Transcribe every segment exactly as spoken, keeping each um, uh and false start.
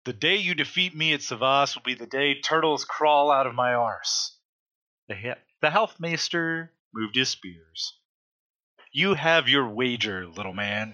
The day you defeat me at Savas will be the day turtles crawl out of my arse. The, he- the health maester moved his spears. You have your wager, little man.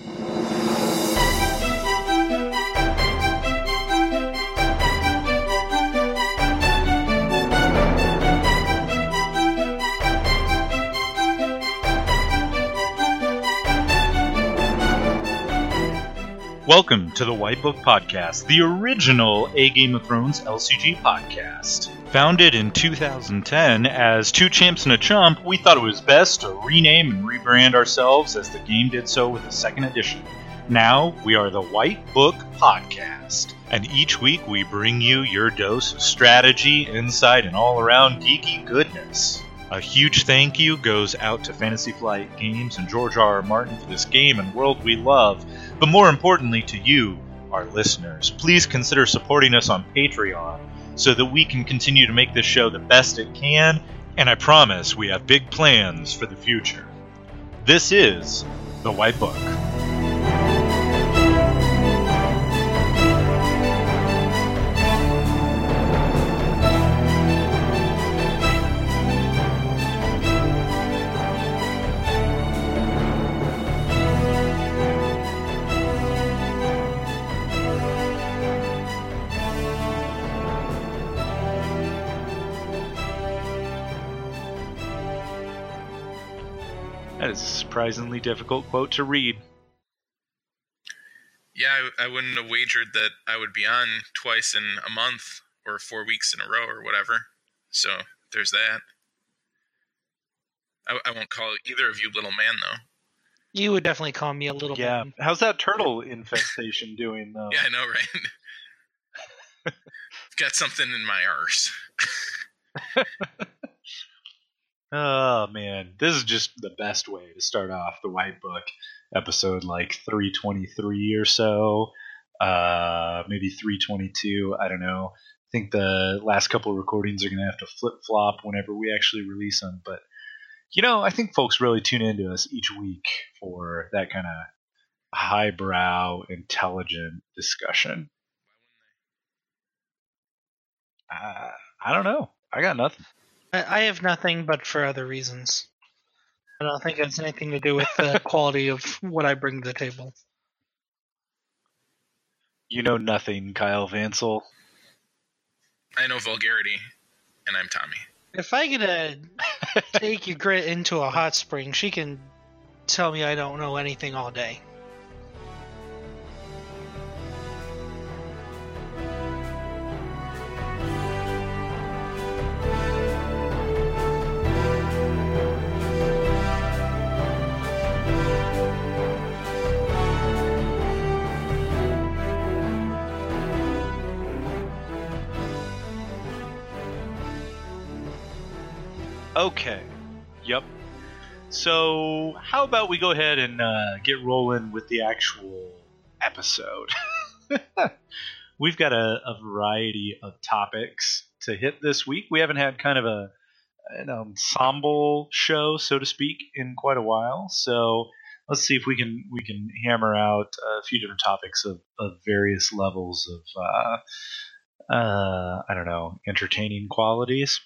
Welcome to the White Book Podcast, the original A Game of Thrones L C G podcast. Founded in two thousand ten as Two Champs and a Chump, we thought it was best to rename and rebrand ourselves as the game did so with the second edition. Now, we are the White Book Podcast, and each week we bring you your dose of strategy, insight, and all-around geeky goodness. A huge thank you goes out to Fantasy Flight Games and George R. R. Martin for this game and world we love, but more importantly to you, our listeners. Please consider supporting us on Patreon so that we can continue to make this show the best it can, and I promise we have big plans for the future. This is The White Book. That is a surprisingly difficult quote to read. Yeah, I, I wouldn't have wagered that I would be on twice in a month or four weeks in a row or whatever. So there's that. I, I won't call either of you little man, though. You would definitely call me a little Yeah. man. How's that turtle infestation doing, though? Yeah, I know, right? Got something in my arse. Oh, man. This is just the best way to start off the White Book episode, like three twenty-three or so. Uh, maybe three twenty-two. I don't know. I think the last couple of recordings are going to have to flip-flop whenever we actually release them. But, you know, I think folks really tune into us each week for that kind of highbrow, intelligent discussion. Uh, I don't know. I got nothing. I I have nothing but for other reasons. I don't think it has anything to do with the quality of what I bring to the table. You know nothing, Kyle Vansel. I know vulgarity, and I'm Tommy. If I get to take your grit into a hot spring, she can tell me I don't know anything all day. Okay. Yep. So, how about we go ahead and uh, get rolling with the actual episode? We've got a, a variety of topics to hit this week. We haven't had kind of a an ensemble show, so to speak, in quite a while. So, let's see if we can we can hammer out a few different topics of, of various levels of uh, uh, I don't know, entertaining qualities.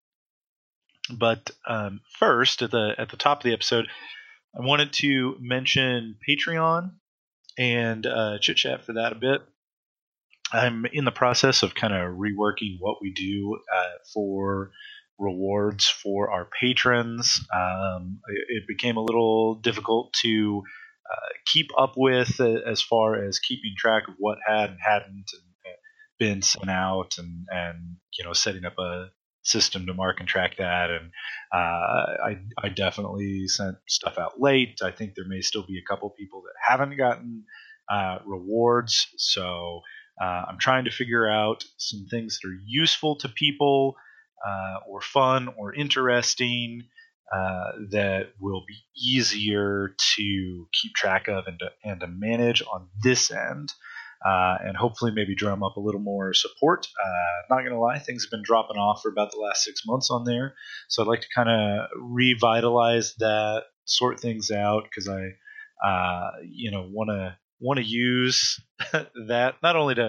But um, first, at the at the top of the episode, I wanted to mention Patreon and uh, chit chat for that a bit. I'm in the process of kind of reworking what we do uh, for rewards for our patrons. Um, it, it became a little difficult to uh, keep up with uh, as far as keeping track of what had and hadn't and been sent out, and and you know setting up a system to mark and track that, and uh, I, I definitely sent stuff out late. I think there may still be a couple people that haven't gotten uh, rewards, so uh, I'm trying to figure out some things that are useful to people uh, or fun or interesting uh, that will be easier to keep track of and to, and to manage on this end. Uh, and hopefully maybe drum up a little more support. Uh, not going to lie, things have been dropping off for about the last six months on there. So I'd like to kind of revitalize that, sort things out, because I, uh, you know, want to want to use that not only to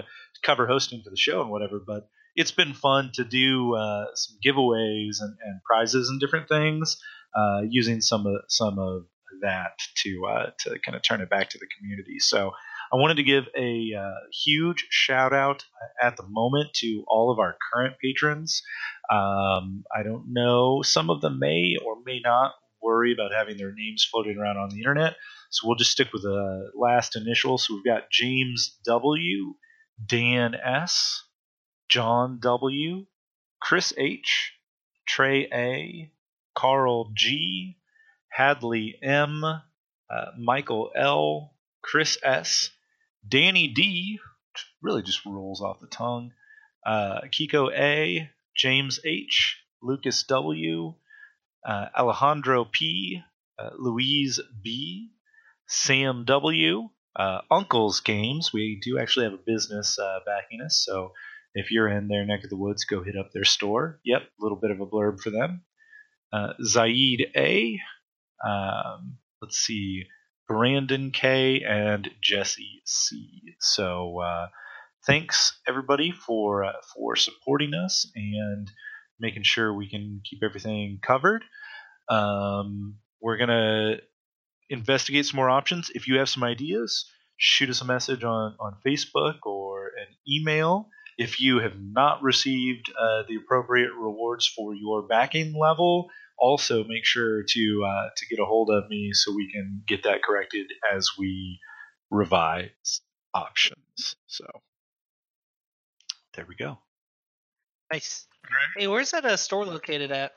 cover hosting for the show and whatever, but it's been fun to do uh, some giveaways and, and prizes and different things uh, using some of some of that to uh, to kind of turn it back to the community. So I wanted to give a uh, huge shout out at the moment to all of our current patrons. Um, I don't know, some of them may or may not worry about having their names floating around on the internet, so we'll just stick with the last initial. So we've got James W, Dan S, John W, Chris H, Trey A, Carl G, Hadley M, uh, Michael L, Chris S, Danny D, which really just rolls off the tongue, uh, Kiko A, James H, Lucas W, uh, Alejandro P, uh, Louise B, Sam W, uh, Uncle's Games. We do actually have a business uh, backing us, so if you're in their neck of the woods, go hit up their store. Yep, a little bit of a blurb for them. Uh, Zaid A, um, let's see, Brandon K, and Jesse C. So uh, thanks everybody for uh, for supporting us and making sure we can keep everything covered. Um, we're gonna investigate some more options. If you have some ideas, shoot us a message on on Facebook or an email. If you have not received uh, the appropriate rewards for your backing level, also make sure to uh, to get a hold of me so we can get that corrected as we revise options. So there we go. Nice. Right. Hey, where's that uh, store located at?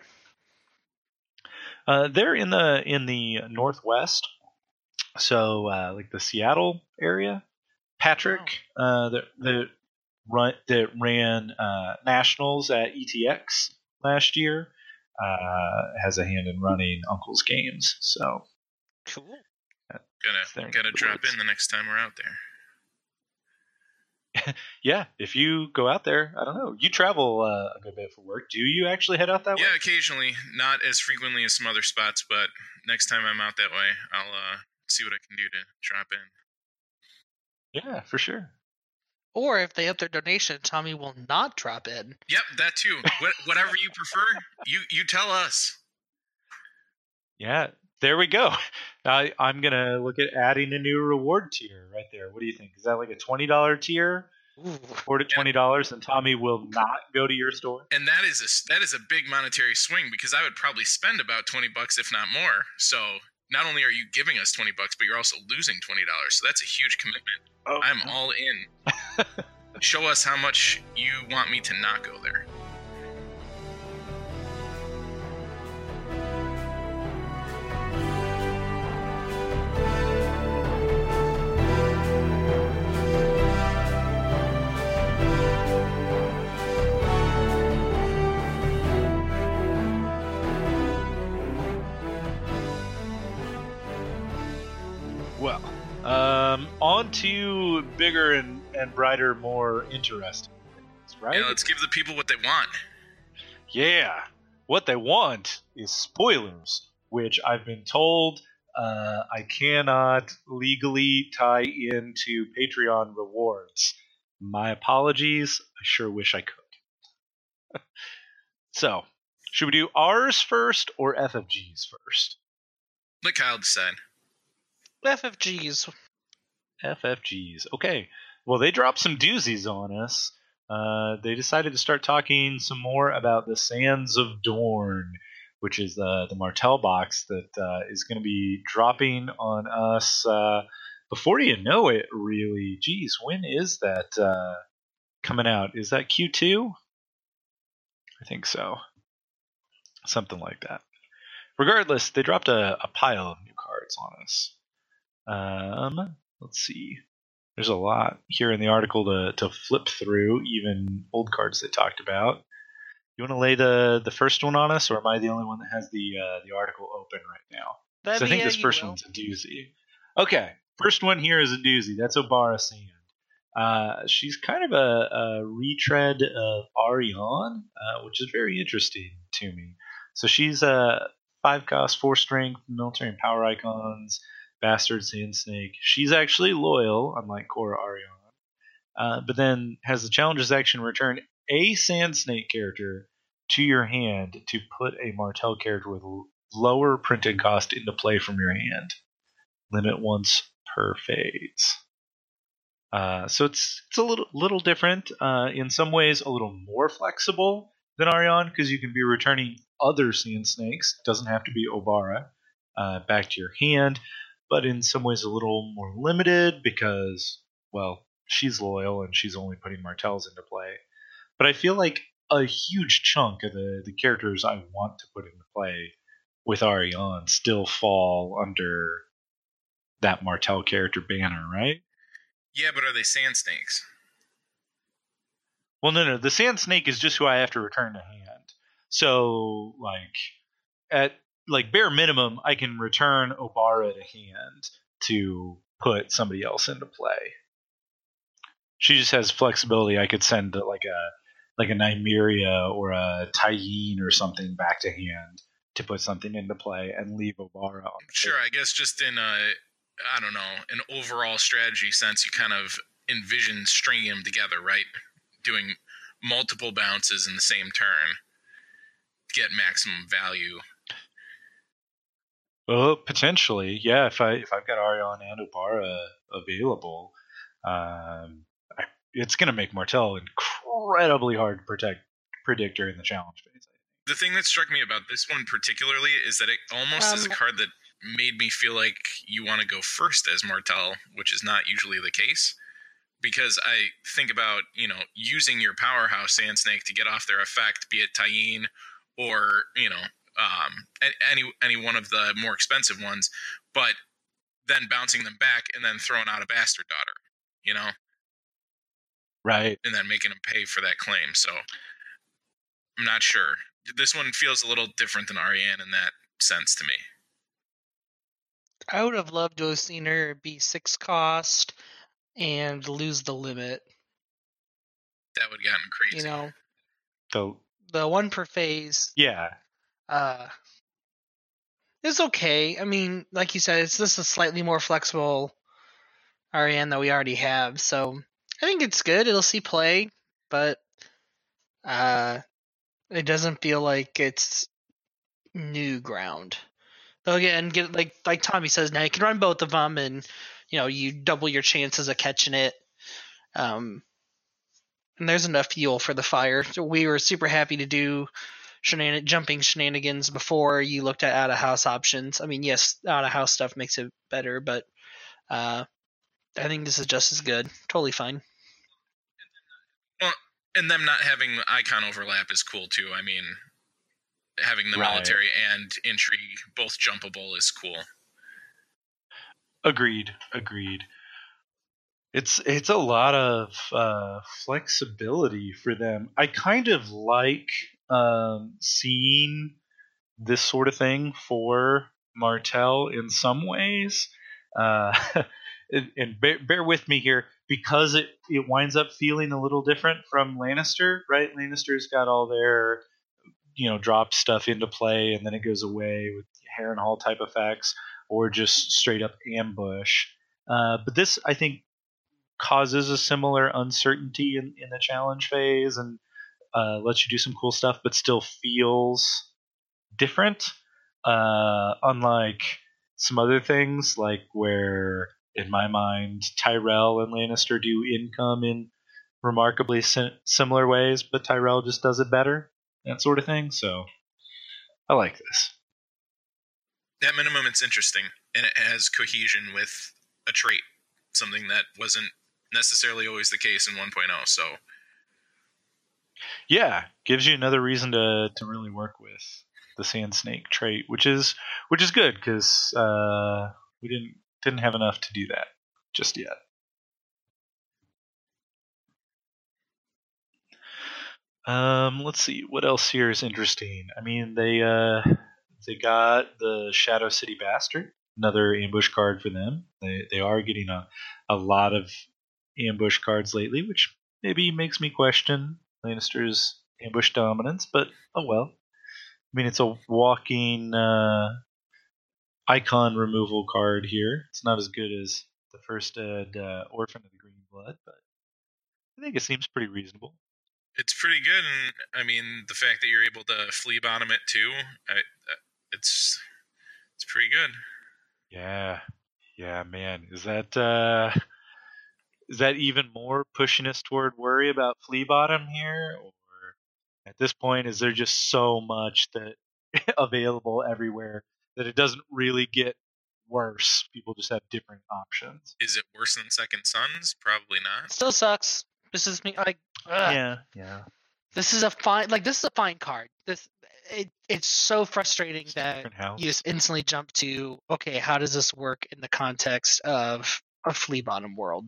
Uh, they're in the in the northwest, so uh, like the Seattle area. Patrick, uh, the the run that ran uh, nationals at E T X last year, uh, has a hand in running Uncle's Games. So Cool. Gonna gotta drop in the next time we're out there. Yeah, if you go out there, I don't know. You travel uh, a good bit for work. Do you actually head out that way? Yeah, occasionally, not as frequently as some other spots, but next time I'm out that way, I'll uh, see what I can do to drop in. Yeah, for sure. Or if they up their donation, Tommy will not drop in. Yep, that too. What, whatever you prefer, you you tell us. Yeah, there we go. I, I'm going to look at adding a new reward tier right there. What do you think? Is that like a twenty dollars tier? Ooh. Or to twenty dollars, and Tommy will not go to your store? And that is a that is a big monetary swing because I would probably spend about twenty bucks, if not more. So not only are you giving us twenty bucks, but you're also losing twenty dollars. So that's a huge commitment. Oh. I'm all in. Show us how much you want me to not go there. Well, um, on to bigger and, and brighter, more interesting things, right? Yeah, let's give the people what they want. Yeah. What they want is spoilers, which I've been told uh, I cannot legally tie into Patreon rewards. My apologies. I sure wish I could. So, should we do ours first or F F G's first? Let Kyle decide. F F Gs. F F Gs. Okay. Well, they dropped some doozies on us. Uh, they decided to start talking some more about the Sands of Dorn, which is uh, the Martell box that uh, is going to be dropping on us uh, before you know it, really. Geez, when is that uh, coming out? Is that Q two? I think so. Something like that. Regardless, they dropped a, a pile of new cards on us. Um, let's see. There's a lot here in the article to, to flip through, even old cards they talked about. You want to lay the, the first one on us, or am I the only one that has the uh, the article open right now? That'd So I be think it, this you first will. one's a doozy. Okay, first one here is a doozy. That's Obara Sand. Uh, she's kind of a, a retread of Ariane, uh, which is very interesting to me. So she's a five cost, four strength, military and power icons, bastard sand snake. She's actually loyal, unlike Cora Ariane. Uh, but then has the challenges action return a Sand Snake character to your hand to put a Martell character with l- lower printed cost into play from your hand. Limit once per phase. Uh, so it's it's a little little different. Uh, in some ways, a little more flexible than Arion because you can be returning other Sand Snakes. Doesn't have to be Obara uh, back to your hand, but in some ways a little more limited because, well, she's loyal and she's only putting Martells into play. But I feel like a huge chunk of the, the characters I want to put into play with Arion still fall under that Martell character banner, right? Yeah, but are they sand snakes? Well, no, no. The Sand Snake is just who I have to return to hand. So, like, at like bare minimum, I can return Obara to hand to put somebody else into play. She just has flexibility. I could send like a like a Nymeria or a Tyene or something back to hand to put something into play and leave Obara on the Sure, I guess just in a, I don't know, an overall strategy sense, you kind of envision stringing them together, right? Doing multiple bounces in the same turn, get maximum value. Well, potentially, yeah. If I if I've got Arion and Obara available, um, I, it's going to make Martell incredibly hard to protect predict during the challenge phase. The thing that struck me about this one particularly is that it almost Um, is a card that made me feel like you want to go first as Martell, which is not usually the case. Because I think about, you know, using your powerhouse Sand Snake to get off their effect, be it Tyene or, you know, um, any any one of the more expensive ones, but then bouncing them back and then throwing out a Bastard Daughter, you know, Right. and then making them pay for that claim. So I'm not sure. This one feels a little different than Ariane in that sense to me. I would have loved to have seen her be six cost and lose the limit. That would have gotten crazy. You know, So the one per phase. yeah, Uh, it's okay. I mean, like you said, it's just a slightly more flexible Ariane that we already have. So I think it's good. It'll see play, but uh, it doesn't feel like it's new ground. Though again, get like like Tommy says, now you can run both of them, and you know you double your chances of catching it. Um, and there's enough fuel for the fire. So we were super happy to do shenan- jumping shenanigans before you looked at out of house options. I mean, yes, out of house stuff makes it better, but uh, I think this is just as good. Totally fine. Well, and them not having the icon overlap is cool too. I mean, having the Right. military and intrigue both jumpable is cool. agreed, agreed. It's it's a lot of uh, flexibility for them. I kind of like um, seeing this sort of thing for Martell in some ways. Uh, and and bear, bear with me here because it, it winds up feeling a little different from Lannister, right? Lannister's got all their, you know, drop stuff into play and then it goes away with Harrenhal type effects or just straight up ambush. Uh, but this, I think, causes a similar uncertainty in, in the challenge phase and uh, lets you do some cool stuff, but still feels different. Uh, unlike some other things, like where, in my mind, Tyrell and Lannister do income in remarkably sim- similar ways, but Tyrell just does it better, that sort of thing. So I like this. At minimum, it's interesting, and it has cohesion with a trait, something that wasn't necessarily always the case in one point oh. So Yeah, gives you another reason to to really work with the Sand Snake trait, which is which is good because uh, we didn't didn't have enough to do that just yet. Um, let's see what else here is interesting. I mean, they uh, they got the Shadow City Bastard, another ambush card for them. They they are getting a a lot of ambush cards lately, which maybe makes me question Lannister's ambush dominance. But oh well. I mean, it's a walking uh, icon removal card here. It's not as good as the first uh, uh, Orphan of the Green Blood, but I think it seems pretty reasonable. It's pretty good, and I mean the fact that you're able to flea bottom it too, I, it's it's pretty good. Yeah, yeah, man. Is that uh, is that even more pushing us toward worry about flea bottom here, or at this point is there just so much that available everywhere that it doesn't really get worse? People just have different options. Is it worse than Second Sons? Probably not. Still sucks. This is me like ugh. Yeah, yeah. This is a fine like this is a fine card. This it it's so frustrating It's a that different house. you just instantly jump to, okay, how does this work in the context of a flea bottom world?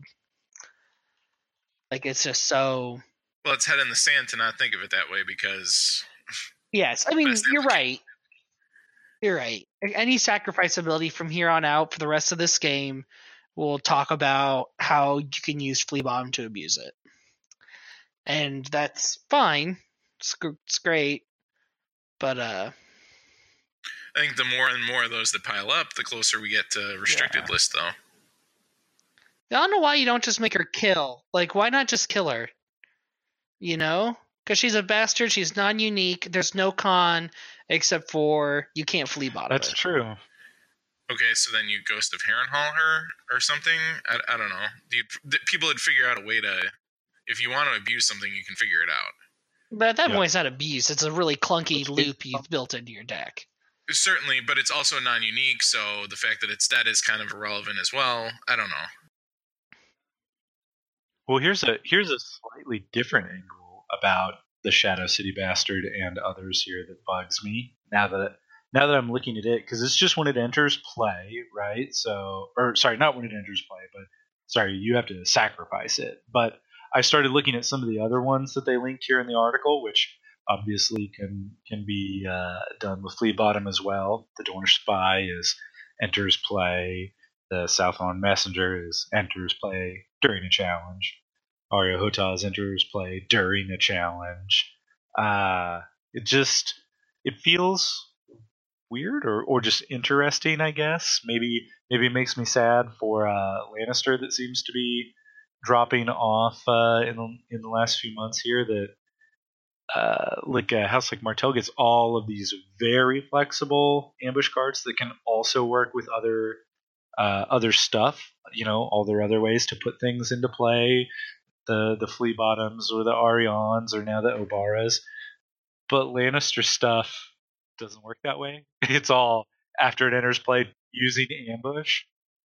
Like it's just so Well, it's head in the sand to not think of it that way because yes. I mean, Best you're application. right. You're right. Any sacrifice ability from here on out for the rest of this game, we'll talk about how you can use flea bottom to abuse it, and that's fine. It's, gr- it's great, but uh, I think the more and more of those that pile up, the closer we get to restricted Yeah. list, though. I don't know why you don't just make her kill. Like, why not just kill her? You know? Because she's a bastard. She's non-unique. There's no con except for you can't flea bottom That's it. true. Okay, so then you Ghost of Harrenhal her or something? I, I don't know. You'd, th- people would figure out a way to... If you want to abuse something, you can figure it out. But at that Yeah. point, it's not abuse. It's a really clunky It's- loop you've built into your deck. Certainly, but it's also non-unique, so the fact that it's dead is kind of irrelevant as well. I don't know. Well, here's a here's a slightly different angle about the Shadow City Bastard and others here that bugs me. Now that now that I'm looking at it, because it's just when it enters play, right? So, or sorry, not when it enters play, but sorry, you have to sacrifice it. But I started looking at some of the other ones that they linked here in the article, which obviously can can be uh, done with Flea Bottom as well. The Dornish Spy is enters play. The Southland Messenger is enters play during a challenge. Aria Hotaz enters play during a challenge. Uh, it just it feels weird or, or just interesting, I guess. Maybe maybe it makes me sad for uh, Lannister that seems to be dropping off uh, in the, in the last few months here. That uh, like a house like Martell gets all of these very flexible ambush cards that can also work with other uh, other stuff. You know, all their other ways to put things into play. The the Flea Bottoms or the Arions or now the Obaras. But Lannister stuff doesn't work that way. It's all after it enters play using ambush.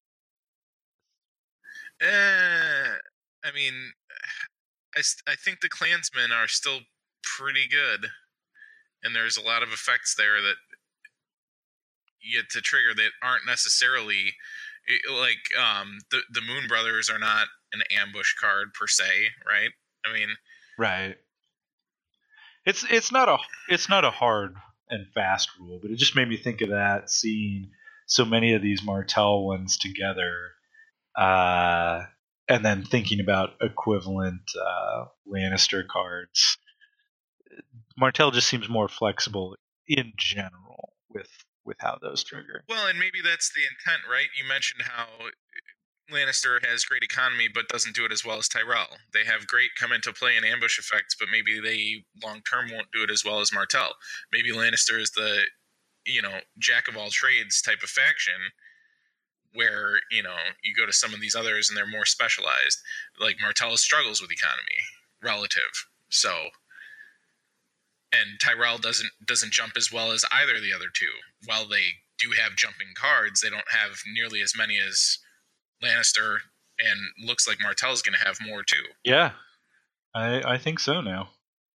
Eh, I mean, I, st- I think the Klansmen are still pretty good, and there's a lot of effects there that you get to trigger that aren't necessarily it, like um, the the Moon Brothers are not an ambush card per se, right? I mean, Right. It's it's not a it's not a hard and fast rule, but it just made me think of that seeing so many of these Martell ones together, uh, and then thinking about equivalent uh, Lannister cards. Martell just seems more flexible in general with with how those trigger. well, and maybe that's the intent, right? You mentioned how Lannister has great economy, but doesn't do it as well as Tyrell. They have great come into play and ambush effects, but maybe they long term won't do it as well as Martell. Maybe Lannister is the, you know, jack of all trades type of faction, where you know you go to some of these others and they're more specialized. Like Martell struggles with economy relative, so and Tyrell doesn't doesn't jump as well as either of the other two. While they do have jumping cards, they don't have nearly as many as Lannister, and looks like Martell's going to have more too. Yeah, I I think so now.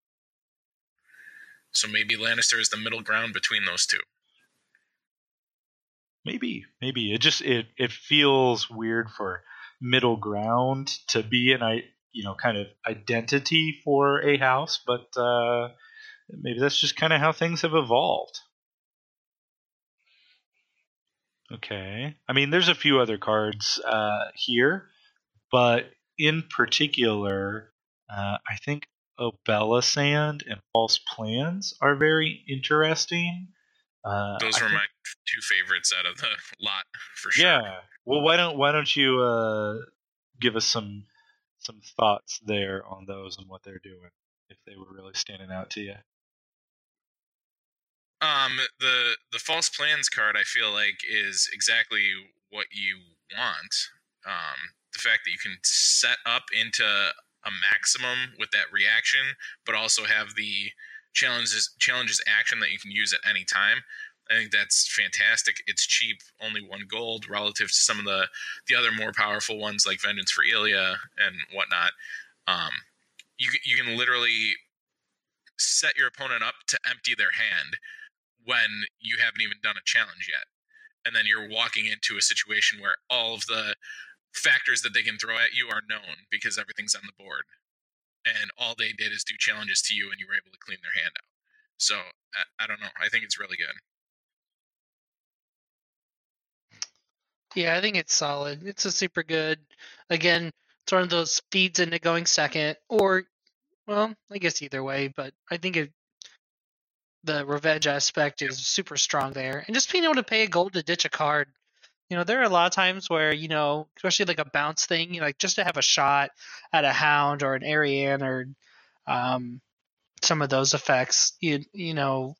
So maybe Lannister is the middle ground between those two. Maybe, maybe it just it it feels weird for middle ground to be an I you know kind of identity for a house, but uh, maybe that's just kind of how things have evolved. Okay, I mean, there's a few other cards uh, here, but in particular, uh, I think Obella Sand and False Plans are very interesting. Uh, Those I were think- my two favorites out of the lot for sure. Yeah. Well, why don't why don't you uh, give us some some thoughts there on those and what they're doing, if they were really standing out to you. Um, the the false plans card, I feel like, is exactly what you want. Um, the fact that you can set up into a maximum with that reaction, but also have the challenges challenges action that you can use at any time. I think that's fantastic. It's cheap, only one gold relative to some of the the other more powerful ones like Vengeance for Ilya and whatnot. Um, you you can literally set your opponent up to empty their hand when you haven't even done a challenge yet. And then you're walking into a situation where all of the factors that they can throw at you are known because everything's on the board. And all they did is do challenges to you and you were able to clean their hand out. So, I, I don't know. I think it's really good. Yeah, I think it's solid. It's a super good. Again, it's one of those feeds into going second, or, well, I guess either way, but I think it, the revenge aspect is super strong there. And just being able to pay a gold to ditch a card. You know, there are a lot of times where, you know, especially like a bounce thing, you know, like just to have a shot at a Hound or an Ariane or um, some of those effects, you you know,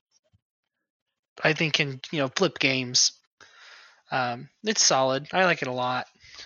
I think can, you know, flip games. Um, it's solid. I like it a lot.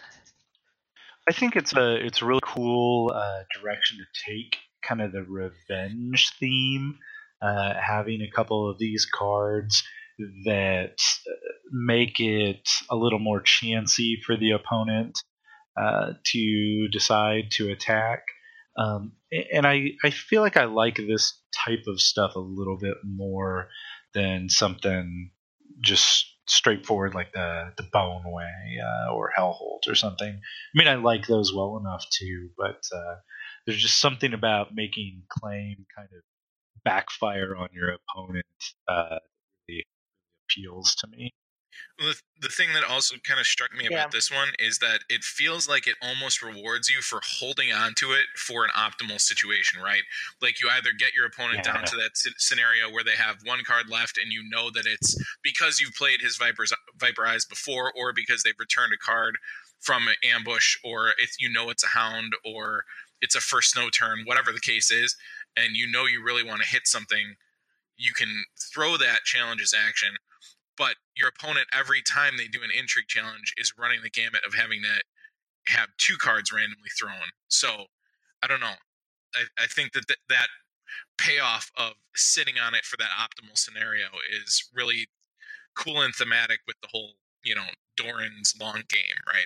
I think it's a it's a really cool uh, direction to take, kind of the revenge theme. Uh, having a couple of these cards that make it a little more chancy for the opponent uh, to decide to attack. Um, and I, I feel like I like this type of stuff a little bit more than something just straightforward like the the Bone Way uh, or Hellholt or something. I mean, I like those well enough too, but uh, there's just something about making claim kind of backfire on your opponent uh, really appeals to me. The, the thing that also kind of struck me about Yeah. this one is that it feels like it almost rewards you for holding on to it for an optimal situation, right? Like you either get your opponent Yeah. down to that c- scenario where they have one card left and you know that it's because you've played his Viper's, Viper Eyes before, or because they've returned a card from an ambush, or if you know it's a Hound, or it's a first snow turn, whatever the case is, and you know you really want to hit something, you can throw that challenges action. But your opponent, every time they do an intrigue challenge, is running the gamut of having to have two cards randomly thrown. So, I don't know. I, I think that th- that payoff of sitting on it for that optimal scenario is really cool and thematic with the whole, you know, Doran's long game, right?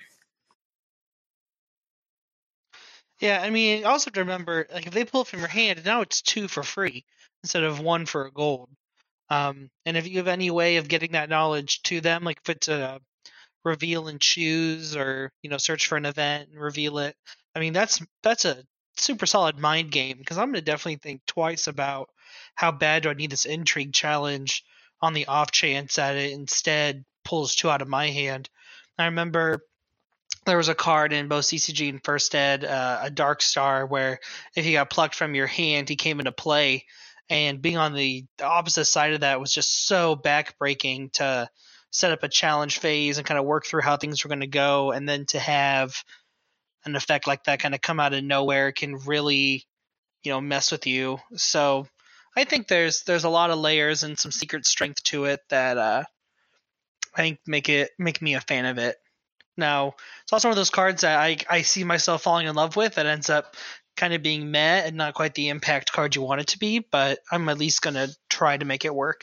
Yeah, I mean, you also have to remember, like, if they pull it from your hand, now it's two for free instead of one for a gold. Um, and if you have any way of getting that knowledge to them, like if it's a reveal and choose, or you know, search for an event and reveal it, I mean, that's that's a super solid mind game, because I'm gonna definitely think twice about how bad do I need this intrigue challenge on the off chance that it instead pulls two out of my hand. I remember there was a card in both C C G and First Ed, uh, a Dark Star, where if he got plucked from your hand, he came into play. And being on the, the opposite side of that was just so backbreaking to set up a challenge phase and kind of work through how things were going to go. And then to have an effect like that kind of come out of nowhere can really, you know, mess with you. So I think there's there's a lot of layers and some secret strength to it that uh, I think make it make me a fan of it. Now, it's also one of those cards that I, I see myself falling in love with that ends up kind of being meh and not quite the impact card you want it to be, but I'm at least going to try to make it work.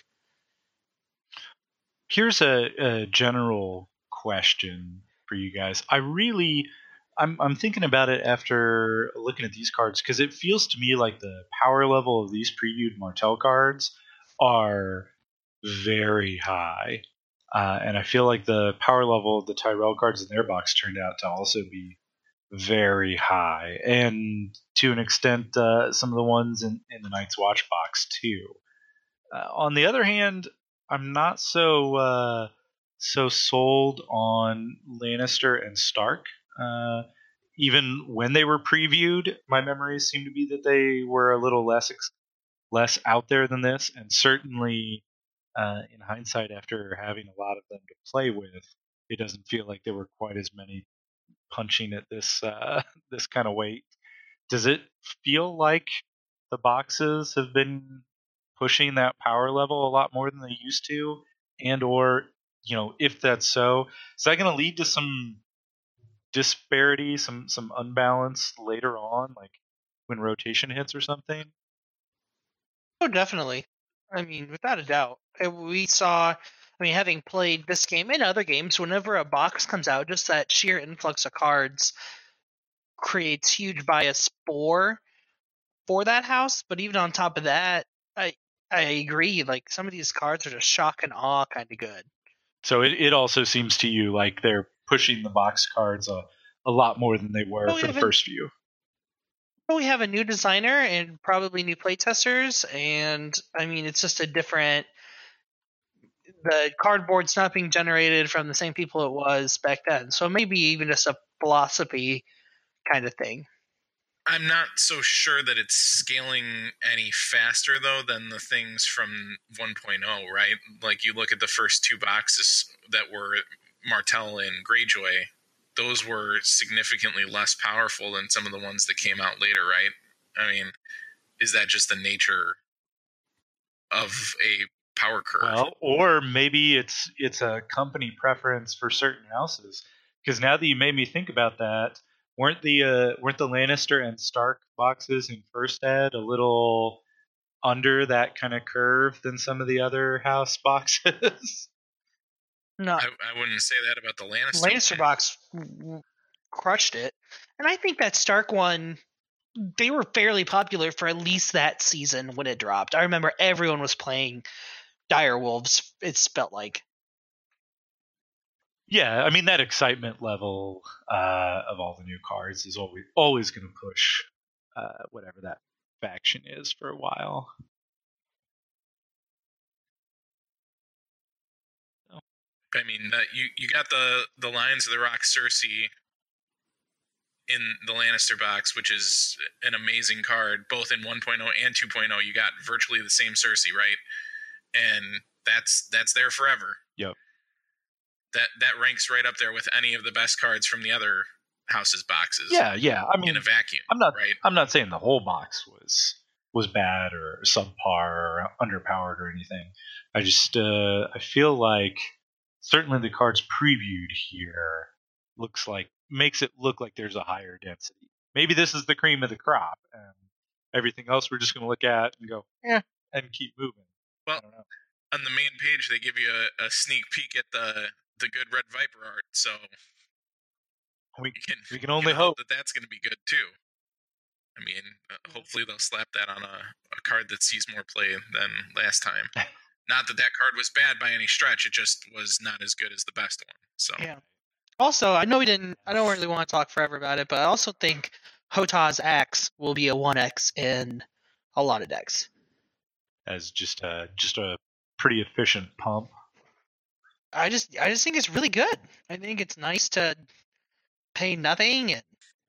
Here's a, a general question for you guys. I really, I'm, I'm thinking about it after looking at these cards, because it feels to me like the power level of these previewed Martell cards are very high. Uh, and I feel like the power level of the Tyrell cards in their box turned out to also be very high. And to an extent, uh, some of the ones in, in the Night's Watch box, too. Uh, on the other hand, I'm not so uh, so sold on Lannister and Stark. Uh, even when they were previewed, my memories seem to be that they were a little less ex- less out there than this, and certainly uh, in hindsight, after having a lot of them to play with, it doesn't feel like there were quite as many punching at this uh, this kind of weight. does it feel like the boxes have been pushing that power level a lot more than they used to? And or, you know, if that's so, is that going to lead to some disparity, some some unbalance later on, like when rotation hits or something? Oh, definitely. I mean, without a doubt. Uh, We saw, I mean, having played this game and other games, whenever a box comes out, just that sheer influx of cards creates huge bias for for that house. But even on top of that, I I agree. Like some of these cards are just shock and awe kind of good. So it, it also seems to you like they're pushing the box cards a, a lot more than they were Well, we for the haven't- first few. Well, we have a new designer and probably new playtesters, and I mean, it's just a different. The cardboard's not being generated from the same people it was back then, so maybe even just a philosophy kind of thing. I'm not so sure that it's scaling any faster though than the things from one point oh, right? Like you look at the first two boxes that were Martell and Greyjoy, those were significantly less powerful than some of the ones that came out later, right? I mean, is that just the nature of a power curve? Well, or maybe it's it's a company preference for certain houses. Because now that you made me think about that, weren't the uh, weren't the Lannister and Stark boxes in First Ed a little under that kind of curve than some of the other house boxes? No, I, I wouldn't say that about the Lannister. Lannister one. box w- crushed it, and I think that Stark one. They were fairly popular for at least that season when it dropped. I remember everyone was playing Dire Wolves. It's felt like. Yeah, I mean that excitement level uh, of all the new cards is always always going to push uh, whatever that faction is for a while. I mean, that you you got the the Lions of the Rock Cersei in the Lannister box, which is an amazing card, both in one point oh and two point oh. You got virtually the same Cersei, right? And that's that's there forever. Yep. That that ranks right up there with any of the best cards from the other houses' boxes. Yeah, yeah. I mean, in a vacuum. I'm not right. I'm not saying the whole box was was bad or subpar or underpowered or anything. I just uh, I feel like certainly the cards previewed here looks like makes it look like there's a higher density. Maybe this is the cream of the crop, and everything else we're just going to look at and go, yeah, and keep moving. Well, I don't know. On the main page, they give you a, a sneak peek at the the good Red Viper art, so We you can, we can you only can hope. that that's going to be good too. I mean, uh, hopefully they'll slap that on a, a card that sees more play than last time. Not that that card was bad by any stretch; it just was not as good as the best one. So Yeah. Also, I know we didn't. I don't really want to talk forever about it, but I also think Hota's Axe will be a one X in a lot of decks. As just a just a pretty efficient pump. I just, I just think it's really good. I think it's nice to pay nothing and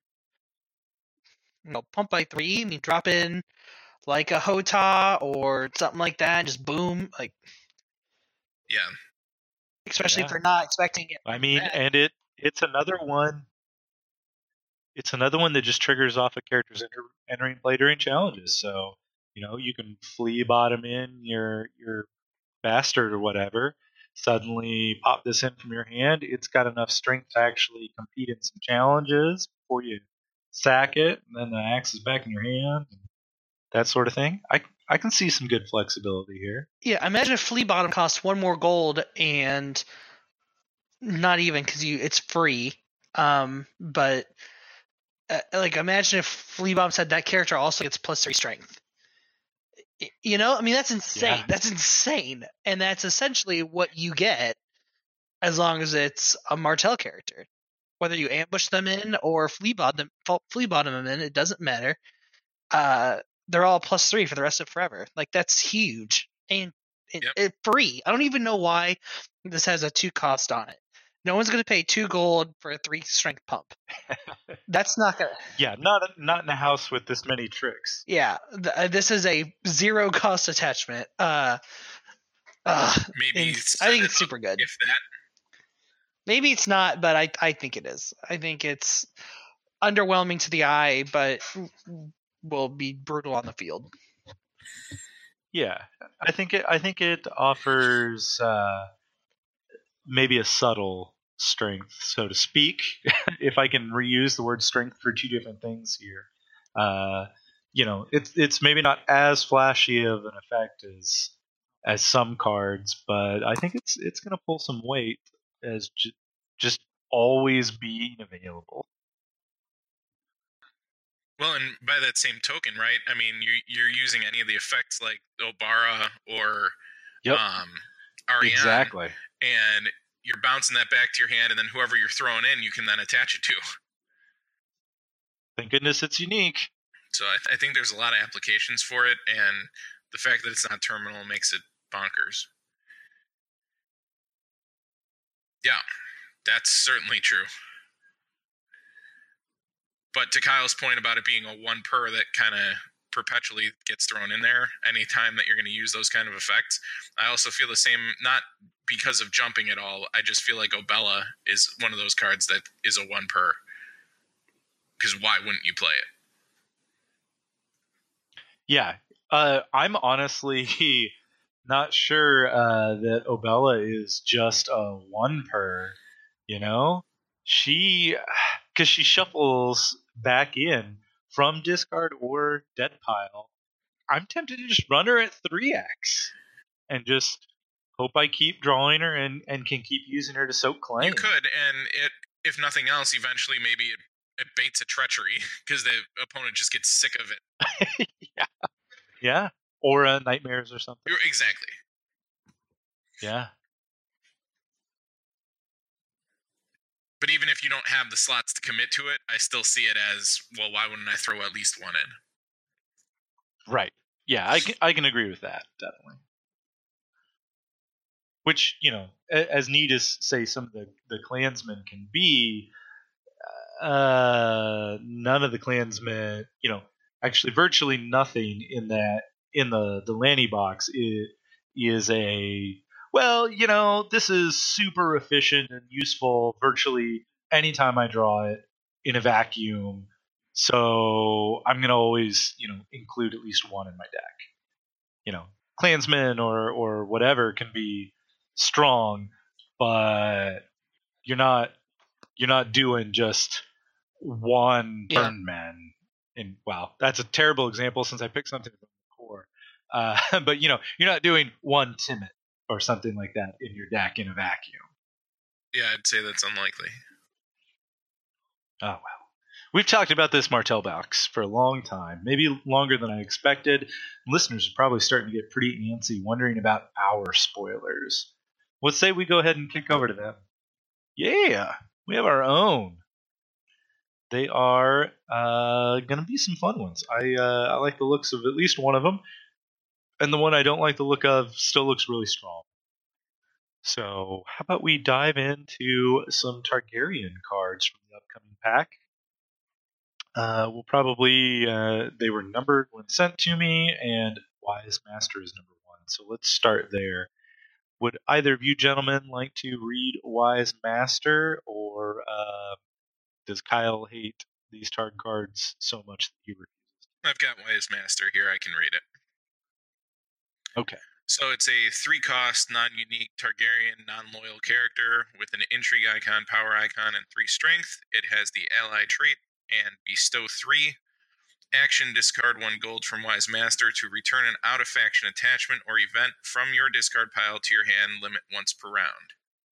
you know pump by three. I mean, drop in like a Hota or something like that, and just boom. Like, yeah, especially Yeah. if you're not expecting it. I mean, Yeah. and it it's another one. It's another one that just triggers off a character's enter, entering play during challenges. So you know you can flea bottom in your your bastard or whatever. Suddenly pop this in from your hand. It's got enough strength to actually compete in some challenges before you sack it, and then the axe is back in your hand. And that sort of thing. I I can see some good flexibility here. Yeah, imagine if Flea Bottom costs one more gold and not even because you it's free. Um, but uh, like imagine if Flea Bottom said that character also gets plus three strength. Y- You know, I mean that's insane. Yeah. That's insane, and that's essentially what you get as long as it's a Martell character. Whether you ambush them in or flea bottom them, flea bottom them in, it doesn't matter. Uh, they're all plus three for the rest of forever. Like that's huge and it, Yep. it free. I don't even know why this has a two cost on it. No one's going to pay two gold for a three strength pump. That's not gonna. Yeah, not not in a house with this many tricks. Yeah, th- uh, this is a zero cost attachment. Uh, uh maybe and set I think it it's up, super good. if that. Maybe it's not, but I I think it is. I think it's underwhelming to the eye, but will be brutal on the field. Yeah, I think it. I think it offers uh, maybe a subtle strength, so to speak, if I can reuse the word strength for two different things here. Uh, you know, it's it's maybe not as flashy of an effect as as some cards, but I think it's it's going to pull some weight as ju- just always being available. Well, and by that same token, right? I mean, you're you're using any of the effects like Obara or Yep, um, Ariane, exactly. and you're bouncing that back to your hand, and then whoever you're throwing in, you can then attach it to. Thank goodness it's unique. So I, th- I think there's a lot of applications for it, and the fact that it's not terminal makes it bonkers. Yeah, that's certainly true. But to Kyle's point about it being a one per that kind of perpetually gets thrown in there anytime that you're going to use those kind of effects, I also feel the same, not because of jumping at all. I just feel like Obella is one of those cards that is a one per. Because why wouldn't you play it? Yeah, uh, I'm honestly not sure uh, that Obella is just a one per. You know, she because she shuffles back in from discard or dead pile. I'm tempted to just run her at three X and just hope I keep drawing her and, and can keep using her to soak claim. You could, and it, if nothing else, eventually maybe it, it baits a treachery because the opponent just gets sick of it. yeah, yeah, or uh, nightmares or something. You're, exactly. Yeah. But even if you don't have the slots to commit to it, I still see it as, well, why wouldn't I throw at least one in? Right. Yeah, I can, I can agree with that, definitely. Which, you know, as neat as, say, some of the, the Klansmen can be, uh, none of the Klansmen, you know, actually virtually nothing in that, in the, the Lanny box is, is a, well, you know, this is super efficient and useful virtually anytime I draw it in a vacuum. So I'm going to always, you know, include at least one in my deck. You know, Klansmen or, or whatever can be strong, but you're not you're not doing just one Yeah. burn man. And wow, that's a terrible example since I picked something from the core. Uh, but you know, you're not doing one Timid or something like that in your deck in a vacuum. Yeah, I'd say that's unlikely. Oh well. We've talked about this Martell box for a long time, maybe longer than I expected. Listeners are probably starting to get pretty antsy wondering about our spoilers. Let's say we go ahead and kick over to them. Yeah, we have our own. They are uh, going to be some fun ones. I uh, I like the looks of at least one of them, and the one I don't like the look of still looks really strong. So how about we dive into some Targaryen cards from the upcoming pack? Uh, we'll probably, uh, they were numbered when sent to me, and Wise Master is number one. So let's start there. Would either of you gentlemen like to read Wise Master, or uh, does Kyle hate these target cards so much that he refuses? I've got Wise Master here. I can read it. Okay. So it's a three-cost, non-unique Targaryen, non-loyal character with an intrigue icon, power icon, and three strength. It has the ally trait and bestow three. Action, discard one gold from Wise Master to return an out-of-faction attachment or event from your discard pile to your hand, limit once per round.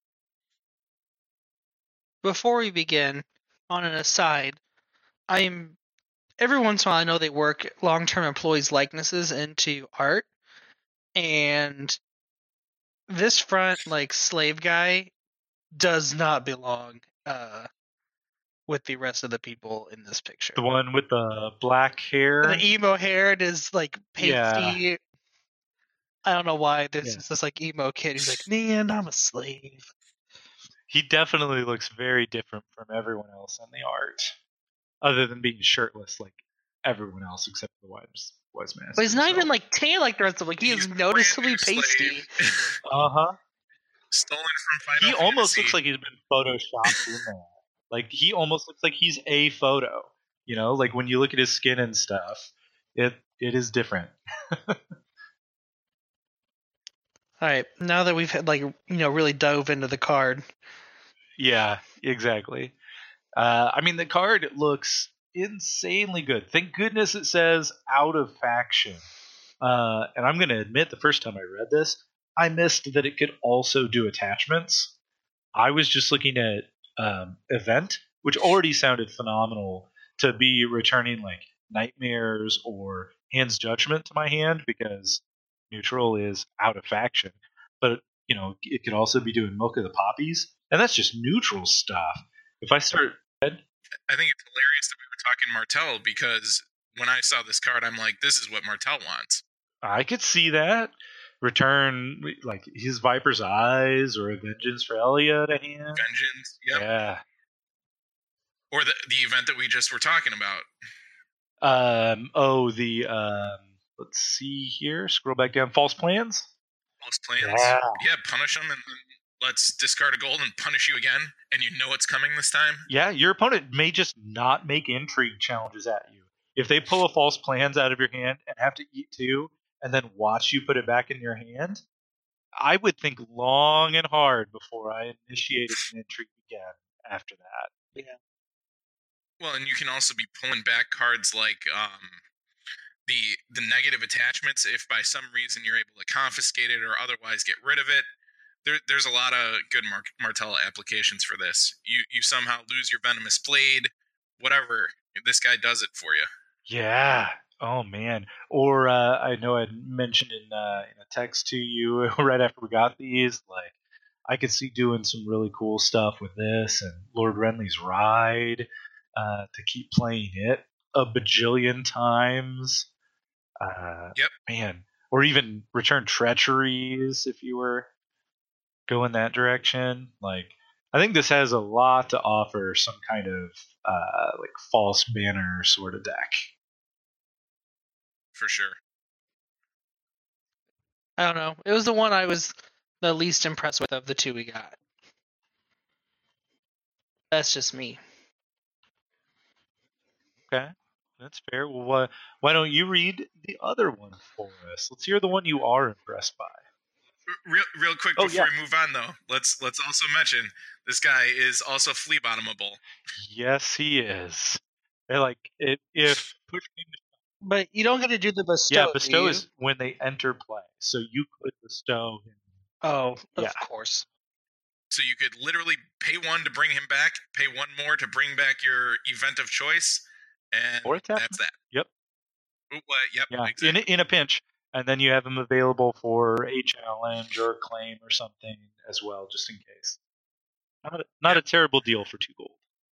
Before we begin, on an aside, I'm every once in a while I know they work long-term employees' likenesses into art, and this front, like, slave guy does not belong uh, with the rest of the people in this picture. The one with the black hair? The emo hair, it is like pasty. Yeah. I don't know why this Yeah. is this like emo kid who's like, man, I'm a slave. He definitely looks very different from everyone else in the art, other than being shirtless like everyone else except the Wise, Wise Master. But he's not so. even like tan like the rest of them. Like, he He's is noticeably brand new pasty. slave. Uh-huh. Stolen from Final He almost Fantasy. looks like he's been photoshopped in there. Like, he almost looks like he's a photo. You know, like when you look at his skin and stuff, it it is different. All right, now that we've had, like, you know, really dove into the card. Yeah, exactly. Uh, I mean, the card looks insanely good. Thank goodness it says out of faction. Uh, and I'm going to admit, the first time I read this, I missed that it could also do attachments. I was just looking at um, event, which already sounded phenomenal, to be returning like nightmares or hand's judgment to my hand because neutral is out of faction. But you know, it could also be doing milk of the poppies, and that's just neutral stuff. If I start, I think it's hilarious that we were talking Martell because when I saw this card, I'm like, this is what Martell wants. I could see that. Return like his Viper's Eyes or a Vengeance for Elia to hand. Vengeance, yep. Yeah. Or the the event that we just were talking about. Um. Oh, the um. Let's see here. Scroll back down. False plans. False plans. Yeah. Yeah. Punish them and then let's discard a gold and punish you again, and you know what's coming this time. Yeah, your opponent may just not make intrigue challenges at you. If they pull a false plans out of your hand and have to eat two, and then watch you put it back in your hand, I would think long and hard before I initiated an intrigue again after that. Yeah. Well, and you can also be pulling back cards like um, the the negative attachments if by some reason you're able to confiscate it or otherwise get rid of it. There, there's a lot of good Mar- Martell applications for this. You you somehow lose your Venomous Blade, whatever. This guy does it for you. Yeah. Oh man. Or uh, I know I mentioned in uh, in a text to you right after we got these, like I could see doing some really cool stuff with this and Lord Renly's Ride uh, to keep playing it a bajillion times. Uh, yep. Man. Or even Return Treacheries if you were going that direction. Like I think this has a lot to offer some kind of uh, like false banner sort of deck. For sure. I don't know. It was the one I was the least impressed with of the two we got. That's just me. Okay, that's fair. Well, why, why don't you read the other one for us? Let's hear the one you are impressed by. Real, real quick Oh, before yeah. we move on, though, let's let's also mention this guy is also flea bottomable. Yes, he is. They're like if, if push came to But you don't get to do the bestow. yeah, do bestow you? is when they enter play, so you could bestow him. Oh, of Yeah. course. So you could literally pay one to bring him back, pay one more to bring back your event of choice, and Or tap that's him. that. Yep. Ooh, what? Yep. Yeah, exactly. in a, in a pinch, and then you have him available for a challenge or a claim or something as well, just in case. Not a, not a terrible deal for two gold.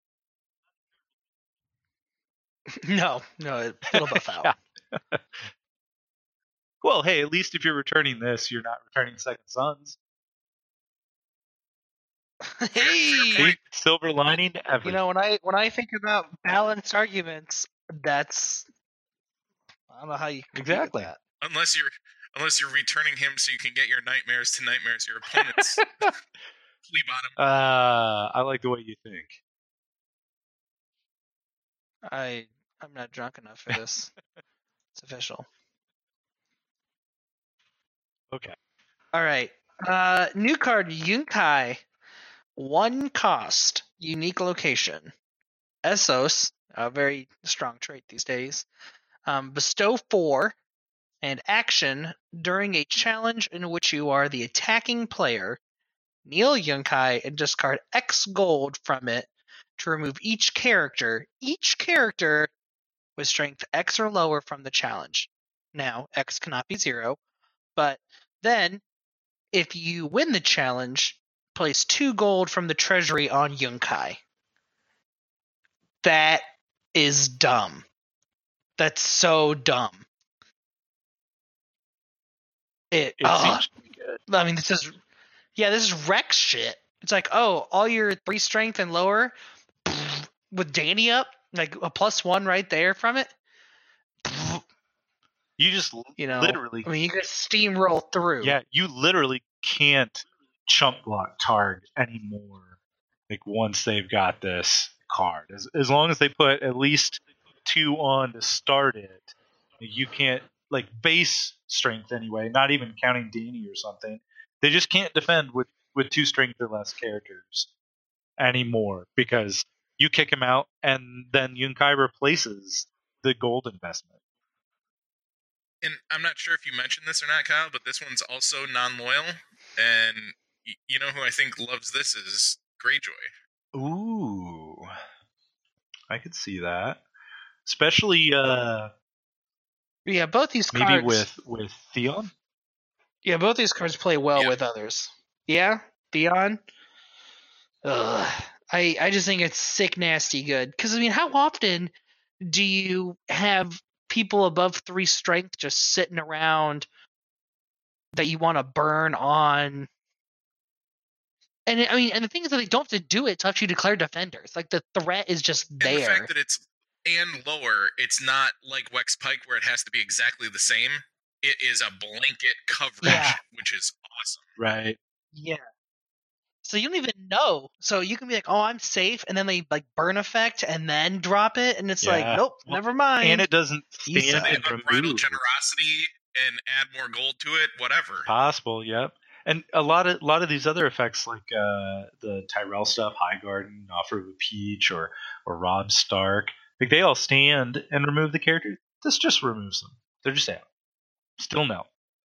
No, no, a little buff out. Yeah. Well, hey, at least if you're returning this, you're not returning Second Sons. Hey, See? Silver lining to everything. you know when I when I think about balanced arguments, that's I don't know how you compete with Exactly. that. Unless you're unless you're returning him so you can get your nightmares to nightmares your opponents. Flea bottom. uh, I like the way you think. I I'm not drunk enough for this. It's official. Okay. All right. Uh, new card Yunkai. One cost, unique location. Essos, a very strong trait these days. Um, bestow four and action during a challenge in which you are the attacking player. Kneel Yunkai and discard X gold from it to remove each character, each character with strength X or lower from the challenge. Now, X cannot be zero, but then if you win the challenge, place two gold from the treasury on Yunkai. That is dumb. That's so dumb. It, It ugh. seems pretty good. I mean, this is, yeah, this is Rex shit. It's like, oh, all your three strength and lower with Danny up, like a plus one right there from it. You just You know, literally, I mean, you could steamroll through. yeah, you literally can't chump block Targ anymore. Like once they've got this card, as as long as they put at least two on to start it, you can't, like, base strength anyway, not even counting Danny or something. They just can't defend with, with two strength or less characters anymore because you kick him out and then Yunkai replaces the gold investment. And I'm not sure if you mentioned this or not, Kyle, but this one's also non-loyal. And y- you know who I think loves this is Greyjoy. Ooh. I could see that. Especially uh Yeah, both these maybe cards. with with Theon. Yeah, both these cards play well Yeah. with others. Yeah, Theon. Ugh. I I just think it's sick, nasty good. Because I mean, how often do you have people above three strength just sitting around that you want to burn on? And I mean, and the thing is that they don't have to do it to actually declare defenders. Like the threat is just And the there. fact that it's and lower, it's not like Wex Pike where it has to be exactly the same. It is a blanket coverage, Yeah. which is awesome. Right. Yeah. So you don't even know. So you can be like, "Oh, I'm safe," and then they like burn effect and then drop it, and it's like, Yeah. "Nope, Well, never mind." And it doesn't You stand suck. and Unbridled remove. generosity and add more gold to it, whatever. Possible, yep. And a lot of a lot of these other effects, like uh, the Tyrell stuff, Highgarden, Offer of a Peach, or or Robb Stark, like they all stand and remove the character. This just removes them. They're just out. Still no.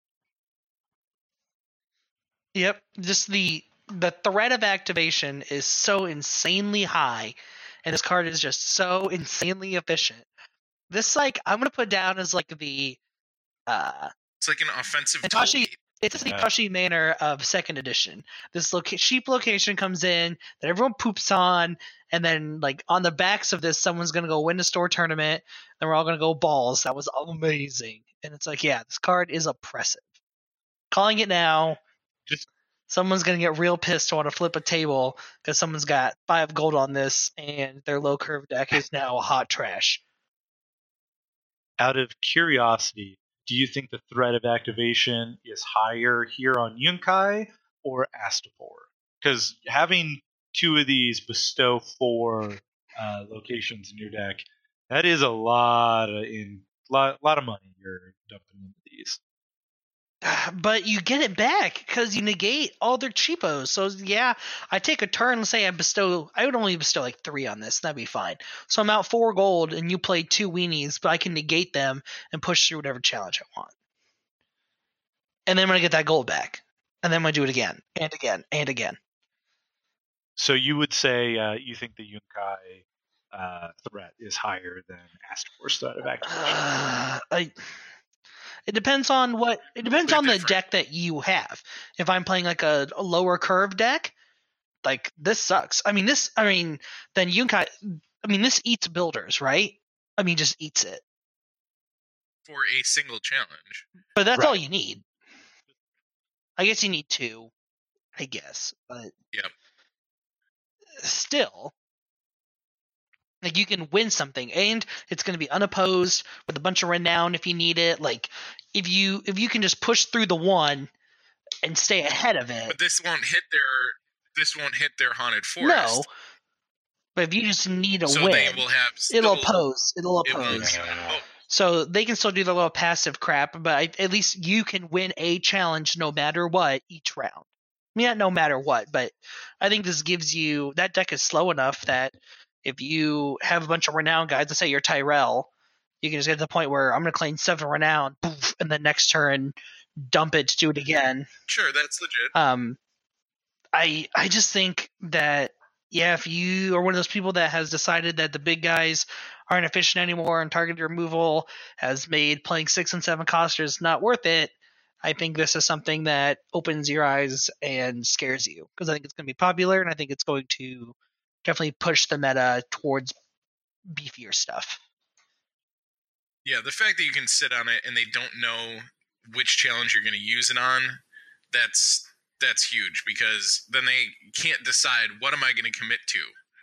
Yep. Just the the threat of activation is so insanely high, and this card is just so insanely efficient. This like I'm gonna put down as like the uh It's like an offensive Hitachi. tollgate. It's the Yeah. Hitachi Manor of second edition. This loca- sheep location comes in that everyone poops on, and then like on the backs of this, someone's gonna go win a store tournament, and we're all gonna go balls. That was amazing, and it's like, yeah, this card is oppressive. Calling it now. Just- Someone's gonna get real pissed to want to flip a table because someone's got five gold on this, and their low curve deck is now hot trash. Out of curiosity, do you think the threat of activation is higher here on Yunkai or Astapor? Because having two of these bestow four uh, locations in your deck, that is a lot of in lot, lot of money you're dumping into these. But you get it back because you negate all their cheapos. So yeah, I take a turn. Let's say I bestow, I would only bestow like three on this. That'd be fine. So I'm out four gold, and you play two weenies, but I can negate them and push through whatever challenge I want. And then I'm gonna get that gold back, and then I'm gonna do it again and again and again. So you would say uh, you think the Yunkai uh, threat is higher than Astapor's threat of activation? Uh, I. It depends on what. It depends They're on the different. deck that you have. If I'm playing like a, a lower curve deck, like this sucks. I mean, this. I mean, then Yunkai. I mean, this eats builders, right? I mean, just eats it. For a single challenge. But that's all Right. you need. I guess you need two. I guess, but Yep. still, like you can win something, and it's going to be unopposed with a bunch of renown if you need it. Like if you if you can just push through the one and stay ahead of it. But this won't hit their this won't hit their haunted forest. No, but if you just need a so win, they will have it'll still- oppose. It'll It won't oppose. even vote. So they can still do the little passive crap, but I, at least you can win a challenge no matter what each round. I mean, not no matter what, but I think this gives you that deck is slow enough that if you have a bunch of renown guys, let's say you're Tyrell, you can just get to the point where I'm going to claim seven renown, poof, and then next turn dump it to do it again. Sure, that's legit. Um, I I just think that yeah, if you are one of those people that has decided that the big guys aren't efficient anymore and target removal has made playing six and seven costers not worth it, I think this is something that opens your eyes and scares you because I think it's going to be popular and I think it's going to definitely push the meta towards beefier stuff. Yeah, the fact that you can sit on it and they don't know which challenge you're going to use it on, that's that's huge because then they can't decide what am I going to commit to.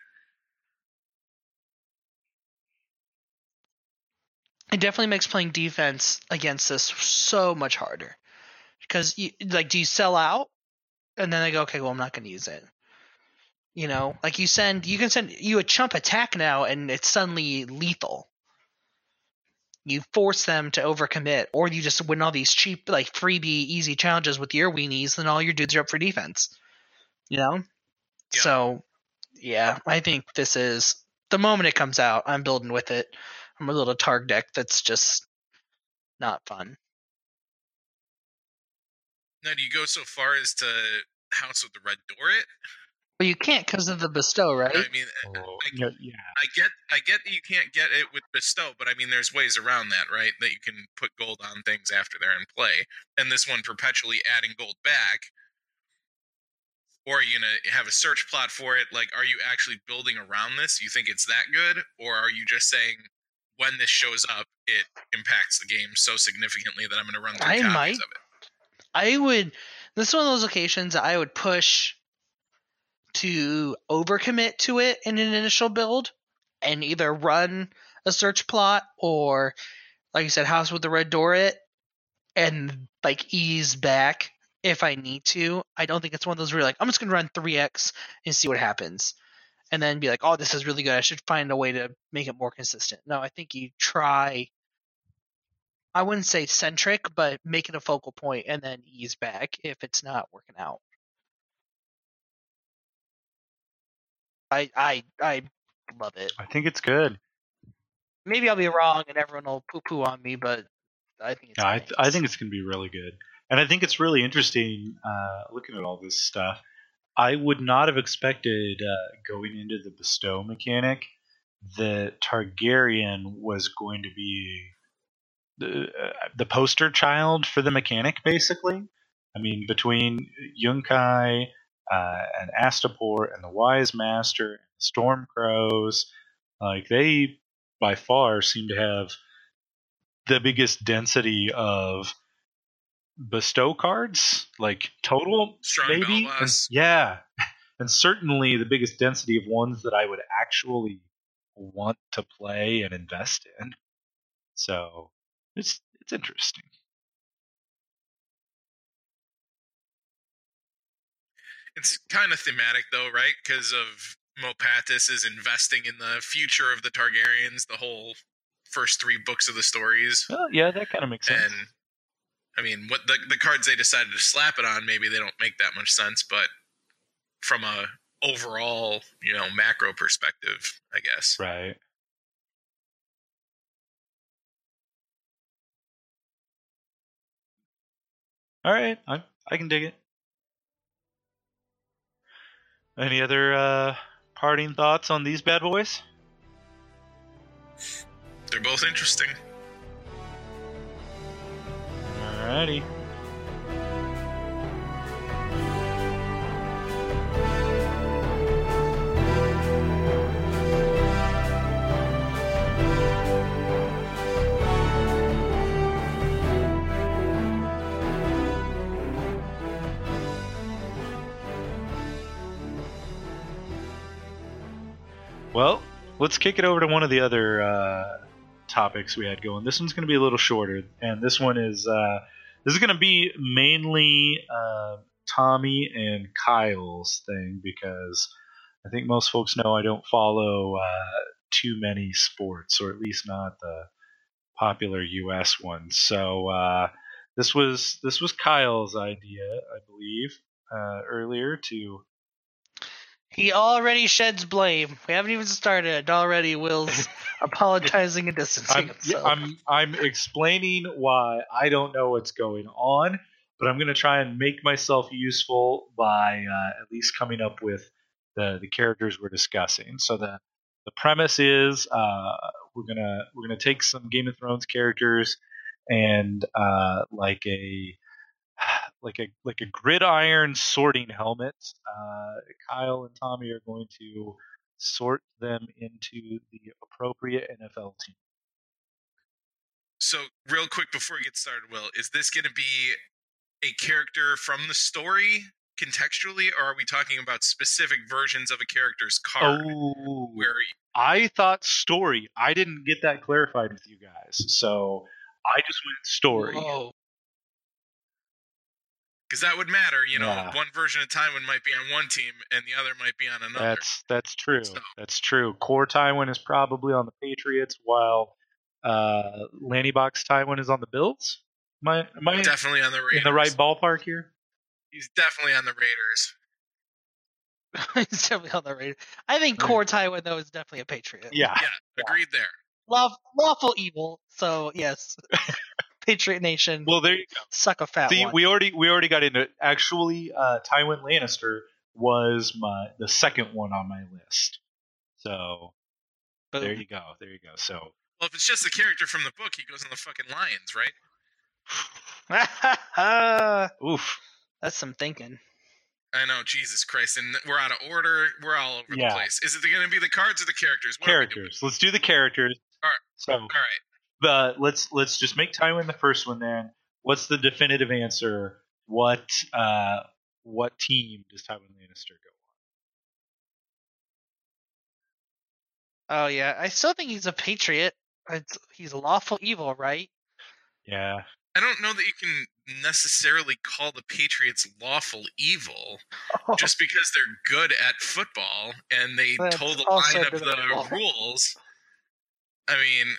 It definitely makes playing defense against this so much harder because you like, do you sell out and then they go, okay, well, I'm not going to use it. You know, like you send, you can send you a chump attack now and it's suddenly lethal. you force them to overcommit, or you just win all these cheap, like freebie, easy challenges with your weenies, then all your dudes are up for defense. You know? Yeah. So, yeah, I think this is the moment it comes out. I'm building with it. I'm a little Targ deck that's just not fun. Now, do you go so far as to House with the Red Door it? Well, you can't because of the bestow, right? I mean, Oh, I, yeah, yeah. I get, I get that you can't get it with bestow, but I mean, there's ways around that, right? That you can put gold on things after they're in play, and this one perpetually adding gold back. Or are you gonna have a search plot for it? Like, are you actually building around this? You think it's that good, or are you just saying when this shows up, it impacts the game so significantly that I'm going to run through I copies might. of it? I would. This is one of those occasions I would push to overcommit to it in an initial build and either run a search plot or, like you said, House with the Red Door it and like ease back if I need to. I don't think it's one of those where you're like, I'm just gonna run three X and see what happens, and then be like, oh, this is really good. I should find a way to make it more consistent. No, I think you try. I wouldn't say centric, but make it a focal point and then ease back if it's not working out. I I I love it. I think it's good. Maybe I'll be wrong and everyone will poo poo on me, but I think it's Yeah, I, nice. th- I think it's going to be really good. And I think it's really interesting uh, looking at all this stuff. I would not have expected uh, going into the bestow mechanic that Targaryen was going to be the, uh, the poster child for the mechanic, basically. I mean, between Yunkai uh, and Astapor and the Wise Master and the Stormcrows, like they by far seem to have the biggest density of bestow cards, like total, Strong maybe. Battle And, Boss. yeah, and certainly the biggest density of ones that I would actually want to play and invest in. So it's it's interesting. It's kind of thematic, though, right? Because of Mopatis is investing in the future of the Targaryens, the whole first three books of the stories. Well, yeah, that kind of makes sense. And I mean, what the the cards they decided to slap it on, maybe they don't make that much sense, but from a overall, you know, macro perspective, I guess. Right. All right, I I can dig it. Any other uh, parting thoughts on these bad boys? They're both interesting. Alrighty. Well, let's kick it over to one of the other uh, topics we had going. This one's going to be a little shorter, and this one is uh, this is going to be mainly uh, Tommy and Kyle's thing because I think most folks know I don't follow uh, too many sports, or at least not the popular U S ones. So uh, this was this was Kyle's idea, I believe, uh, earlier to. He already sheds blame. We haven't even started. Already Will's apologizing and distancing I'm, himself. I'm I'm explaining why I don't know what's going on, but I'm going to try and make myself useful by uh, at least coming up with the, the characters we're discussing. So the the premise is uh, we're gonna we're gonna take some Game of Thrones characters and uh, like a like a like a gridiron sorting helmet. Uh, Kyle and Tommy are going to sort them into the appropriate N F L team. So, real quick before we get started, Will, is this going to be a character from the story contextually, or are we talking about specific versions of a character's card? Oh, Where I thought story. I didn't get that clarified with you guys, so I just went story. Whoa. Because that would matter, you know, Yeah. one version of Tywin might be on one team and the other might be on another. That's that's true. So- That's true. Core Tywin is probably on the Patriots, while uh, Lanny Box Tywin is on the Bills. Am I, am I Definitely on the Raiders. in the right ballpark here? He's definitely on the Raiders. He's definitely on the radar. I think core Tywin though is definitely a Patriot. Yeah. Yeah, agreed there. Law, lawful evil. So yes, Patriot Nation. Well, there you go. Suck a fat See, one. we already we already got into it. Actually, uh, Tywin Lannister was my the second one on my list. So Boom. there you go. There you go. So Well, if it's just the character from the book, he goes on the fucking Lions, right? oof. That's some thinking. I know, Jesus Christ, and we're out of order. We're all over Yeah. the place. Is it going to be the cards or the characters? What are we doing? Characters. Let's do the characters. All right. So All right. the let's let's just make Tywin the first one then. What's the definitive answer? What uh what team does Tywin Lannister go Oh yeah, I still think he's a Patriot. It's, he's lawful evil, right? on? Yeah. I don't know that you can necessarily call the Patriots lawful evil just because they're good at football and they That's toe the also line of the debatable. rules. I mean,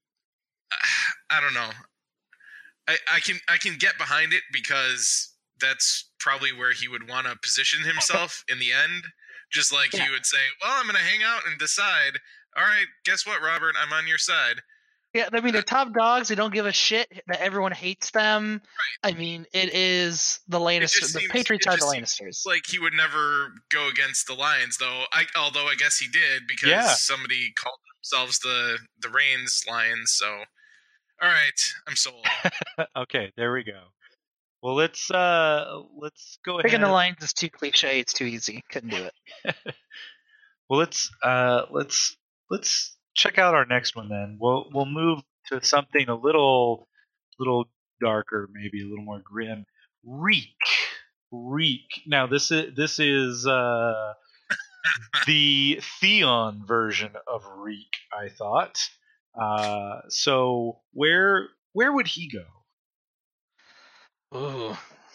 I don't know. I, I can I can get behind it because that's probably where he would want to position himself in the end. Just like Yeah. he would say, well, I'm going to hang out and decide, all right, guess what, Robert? I'm on your side. Yeah, I mean they're top dogs. They don't give a shit that everyone hates them. I mean, it is the Lannisters. just The seems- Patriots it are the just Lannisters. It's like he would never go against the Lions, though. I, although I guess he did because Yeah. somebody called themselves the the Reigns Lions. So, all right, I'm sold. Okay, there we go. Well, let's uh let's go Picking ahead. the lines is too cliche. It's too easy. Couldn't do it. Well, let's uh let's let's check out our next one then. We'll we'll move to something a little little darker, maybe a little more grim. Reek. Reek. Now this is this is uh the Theon version of Reek, I thought. Uh so where where would he go? Ooh.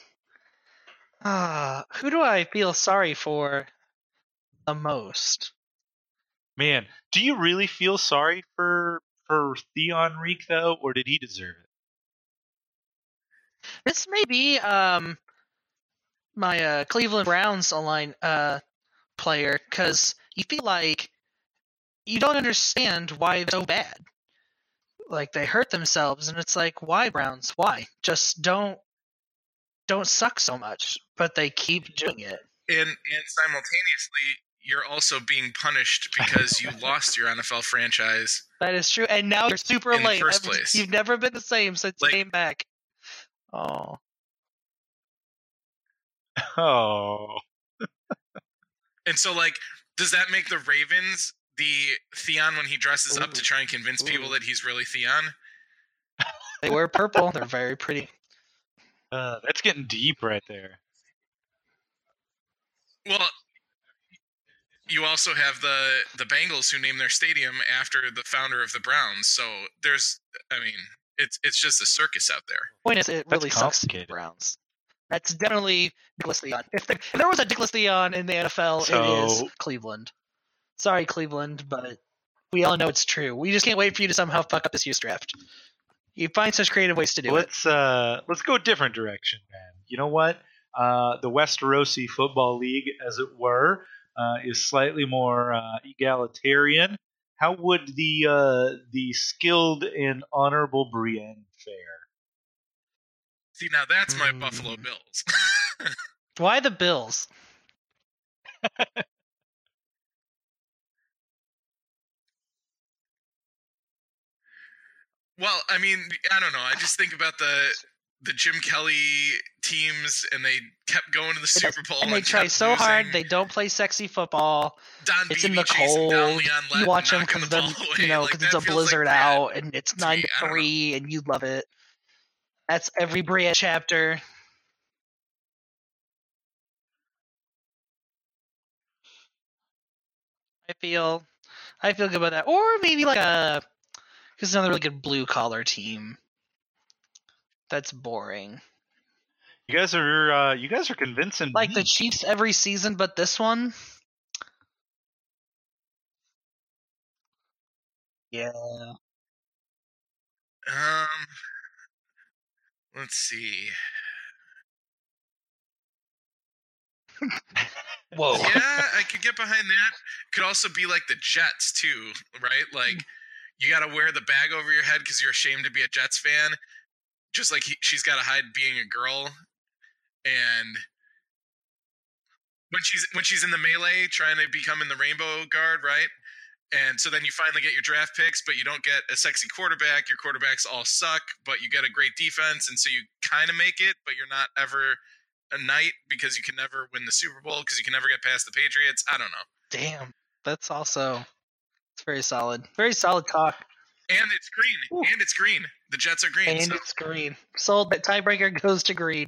Ah, who do I feel sorry for the most? Man, do you really feel sorry for for Theon Reek though, or did he deserve it? This may be um my uh, Cleveland Browns online uh player because you feel like you don't understand why they're so bad. Like they hurt themselves, and it's like, why Browns? Why? Just don't don't suck so much, but they keep doing it. And and simultaneously, you're also being punished because you lost your N F L franchise. That is true, and now you're super In the late. first Ever- place. You've never been the same since Like- you came back. Oh, Oh. And so, like, does that make the Ravens the Theon when he dresses up Ooh. to try and convince people Ooh. that he's really Theon? they wear purple. They're very pretty. Uh, that's getting deep right there. Well, you also have the the Bengals who named their stadium after the founder of the Browns. So there's, I mean, it's it's just a circus out there. Point is, it That's really sucks to be complicated. Browns. That's definitely Nicholas Theon. If there, if there was a Nicholas Theon in the N F L, it is So- Cleveland. Sorry, Cleveland, but we all know it's true. We just can't wait for you to somehow fuck up this year's draft. You find such creative ways to do it. Let's uh let's go a different direction, man. You know what? Uh, the Westerosi Football League, as it were, uh, is slightly more uh, egalitarian. How would the uh, the skilled and honorable Brienne fare? See, now that's my Hmm. Buffalo Bills. Why the Bills? Well, I mean, I don't know. I just think about the the Jim Kelly teams, and they kept going to the Super Bowl, And they try kept so hard. losing. They don't play sexy football. Don It's Beebe in the chasing down cold. Leon Lett You watch and them knocking because the the ball away. you know Like, because it's that a feels like blizzard that out and it's to nine me. to I don't know. three and you love it. That's every Brienne chapter. I feel, I feel good about that. Or maybe like a, because another really good blue collar team. That's boring. You guys are uh, you guys are convincing Like me. the Chiefs every season, but this one. Yeah. Um, let's see. Whoa. Yeah, I could get behind that. Could also be like the Jets too, right? Like you got to wear the bag over your head because you're ashamed to be a Jets fan. Just like he, she's got to hide being a girl, and when she's when she's in the melee trying to become in the Rainbow Guard, right? And so then you finally get your draft picks, but you don't get a sexy quarterback. Your quarterbacks all suck, but you get a great defense, and so you kind of make it, but you're not ever a knight because you can never win the Super Bowl because you can never get past the Patriots. I don't know. Damn. That's also it's very solid. Very solid talk. And it's green. Ooh. And it's green. The Jets are green. And so. it's green. Sold. That tiebreaker goes to green.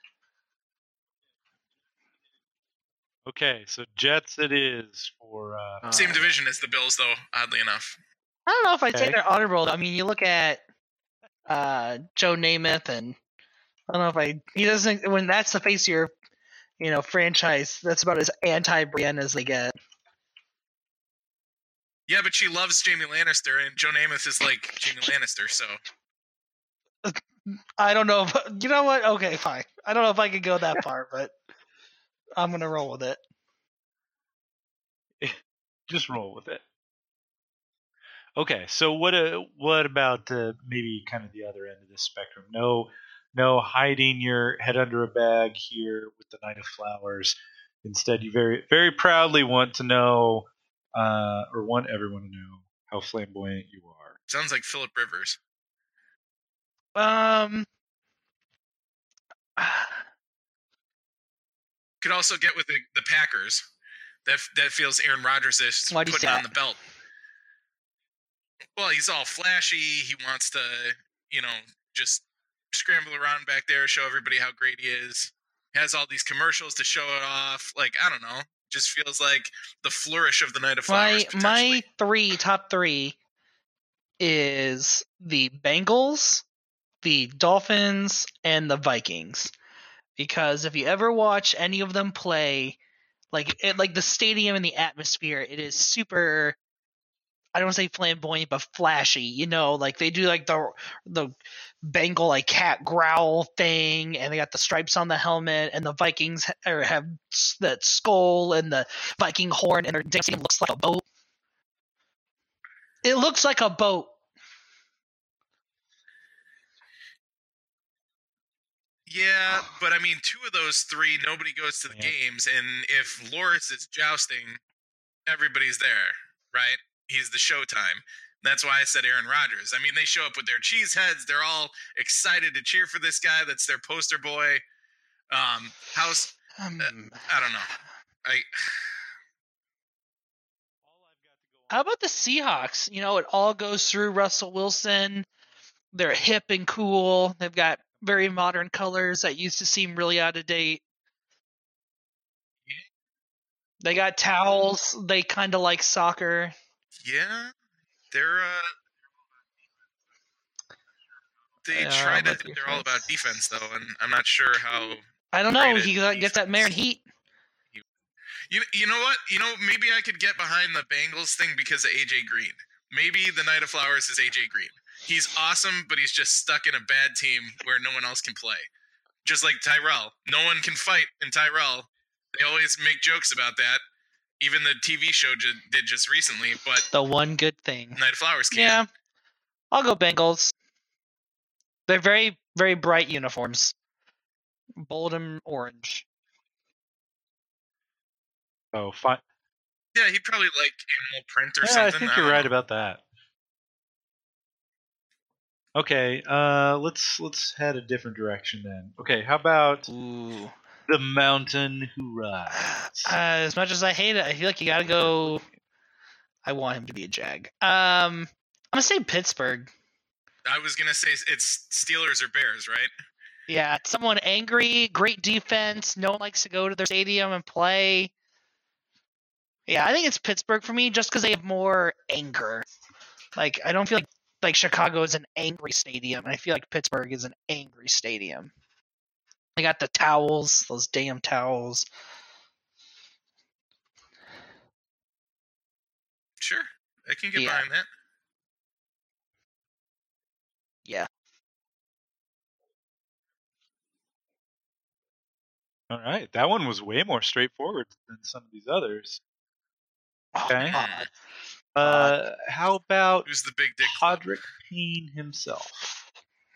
Okay, so Jets it is for. Uh, Same division as the Bills, though, oddly enough. I don't know if I'd say Okay. they're honorable. I mean, you look at uh, Joe Namath, and I don't know if I. He doesn't. When that's the face of your, you know, franchise, that's about as anti-Brienne as they get. Yeah, but she loves Jamie Lannister, and Joe Namath is like Jamie Lannister, so. I don't know. If, you know what? Okay, fine. I don't know if I could go that far, but I'm gonna roll with it. just roll with it. Okay, so what? Uh, what about uh, maybe kind of the other end of the spectrum? No, no hiding your head under a bag here with the Knight of Flowers. Instead, you very, very proudly want to know, uh, or want everyone to know how flamboyant you are. Sounds like Philip Rivers. Um. Could also get with the, the Packers. That that feels Aaron Rodgers-ish Why do you putting say on that? the belt. Well, he's all flashy. He wants to, you know, just scramble around back there, show everybody how great he is. He has all these commercials to show it off. Like, I don't know. Just feels like the flourish of the Knight of Flowers, My my potentially. three top three is the Bengals, the Dolphins, and the Vikings. Because if you ever watch any of them play, like it, like the stadium and the atmosphere, it is super. I don't want to say flamboyant, but flashy. You know, like they do like the the Bengal like cat growl thing, and they got the stripes on the helmet, and the Vikings ha- or have s- that skull and the Viking horn, and their stadium looks like a boat. It looks like a boat. Yeah, but I mean, two of those three, nobody goes to the Yeah. games, and if Loris is jousting, everybody's there, right? He's the showtime. That's why I said Aaron Rodgers. I mean, they show up with their cheese heads. They're all excited to cheer for this guy. That's their poster boy. Um, how's Um, I don't know. I How about the Seahawks? You know, it all goes through Russell Wilson. They're hip and cool. They've got very modern colors that used to seem really out of date. They got towels. They kind of like soccer. yeah, they're uh, they Yeah, try to. about They're all about defense. defense, though, and I'm not sure how. I don't know. Great He at gets that Marin defense. Heat. You you know what? You know maybe I could get behind the Bengals thing because of A J Green. Maybe the Knight of Flowers is A J Green. He's awesome, but he's just stuck in a bad team where no one else can play. Just like Tyrell, no one can fight in Tyrell. They always make jokes about that. Even the T V show ju- did just recently, but The one good thing. Knight of Flowers can. Yeah, I'll go Bengals. They're very, very bright uniforms. Bold and orange. Oh, fine. Yeah, he'd probably like animal print or Yeah, something. I think don't you're right know. about that. Okay, uh, let's let's head a different direction then. Okay, how about Ooh. the mountain who rides? Uh, as much as I hate it, I feel like you gotta go. I want him to be a Jag. Um, I'm gonna say Pittsburgh. I was gonna say it's Steelers or Bears, right? Yeah, someone angry, great defense. No one likes to go to their stadium and play. Yeah, I think it's Pittsburgh for me, just because they have more anger. Like, I don't feel like like Chicago is an angry stadium. I feel like Pittsburgh is an angry stadium. They got the towels, those damn towels. Sure, I can get Yeah. behind that. Yeah. All right, that one was way more straightforward than some of these others. Okay. Pod. Uh, how about Who's the big dick? club? Podrick Payne himself?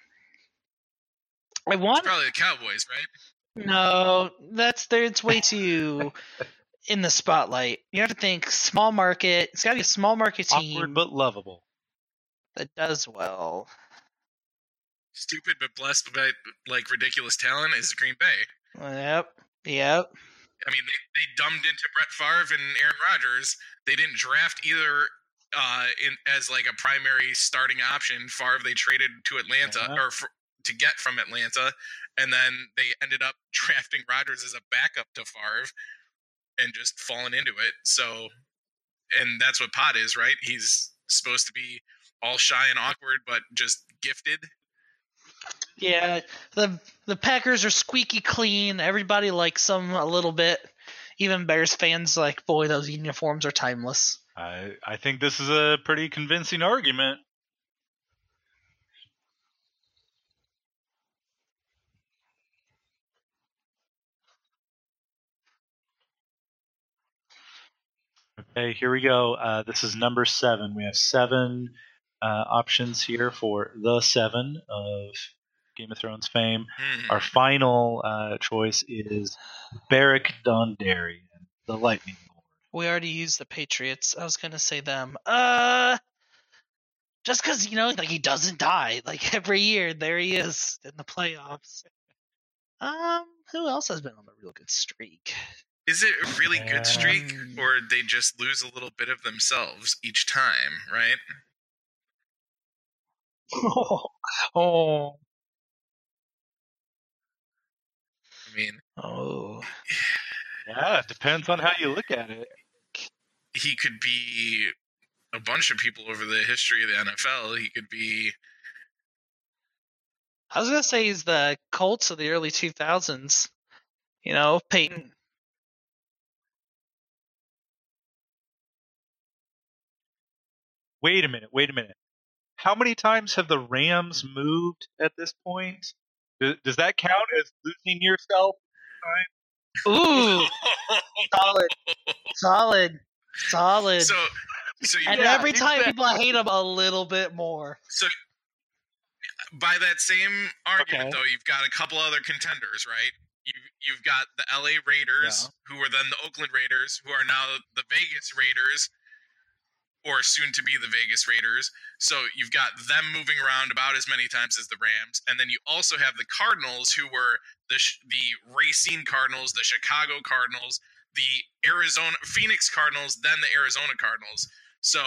I It's want probably the Cowboys, right? no. That's there. It's way too in the spotlight. You have to think small market. It's got to be a small market team Awkward but lovable. that does well. Stupid but blessed by like ridiculous talent is Green Bay. Yep. Yep. I mean, they, they dumbed into Brett Favre and Aaron Rodgers. They didn't draft either uh, in as like a primary starting option. Favre they traded to Atlanta Yeah. or for, to get from Atlanta, and then they ended up drafting Rodgers as a backup to Favre and just falling into it. So, and that's what Pod is, right? He's supposed to be all shy and awkward, but just gifted. Yeah. The the Packers are squeaky clean. Everybody likes them a little bit. Even Bears fans like, boy, those uniforms are timeless. I I think this is a pretty convincing argument. Okay, here we go. Uh, this is number seven. We have seven uh, options here for the seven of Game of Thrones fame. Hmm. Our final uh, choice is Beric Dondarrion, the Lightning Lord. We already used the Patriots. I was gonna say them. Uh, just because you know, like he doesn't die. Like every year, there he is in the playoffs. Um, who else has been on a real good streak? Is it a really good streak, Um, or they just lose a little bit of themselves each time, right? oh, oh, I mean, oh. Yeah, it depends on how you look at it. he could be a bunch of people over the history of the N F L. He could be I was gonna say he's the Colts of the early two thousands. You know, Peyton. Wait a minute, wait a minute. How many times have the Rams moved at this point? Does, does that count as losing yourself? Ooh, solid, solid, solid. so. So you, and Yeah, every time exactly. people hate him a little bit more. so by that same argument, Okay. though, you've got a couple other contenders, right? You you've got the L A Raiders, who were then the Oakland Raiders, who are now the Vegas Raiders, or soon to be the Vegas Raiders. So you've got them moving around about as many times as the Rams, and then you also have the Cardinals, who were the the Racine Cardinals, the Chicago Cardinals, the Arizona Phoenix Cardinals, then the Arizona Cardinals. So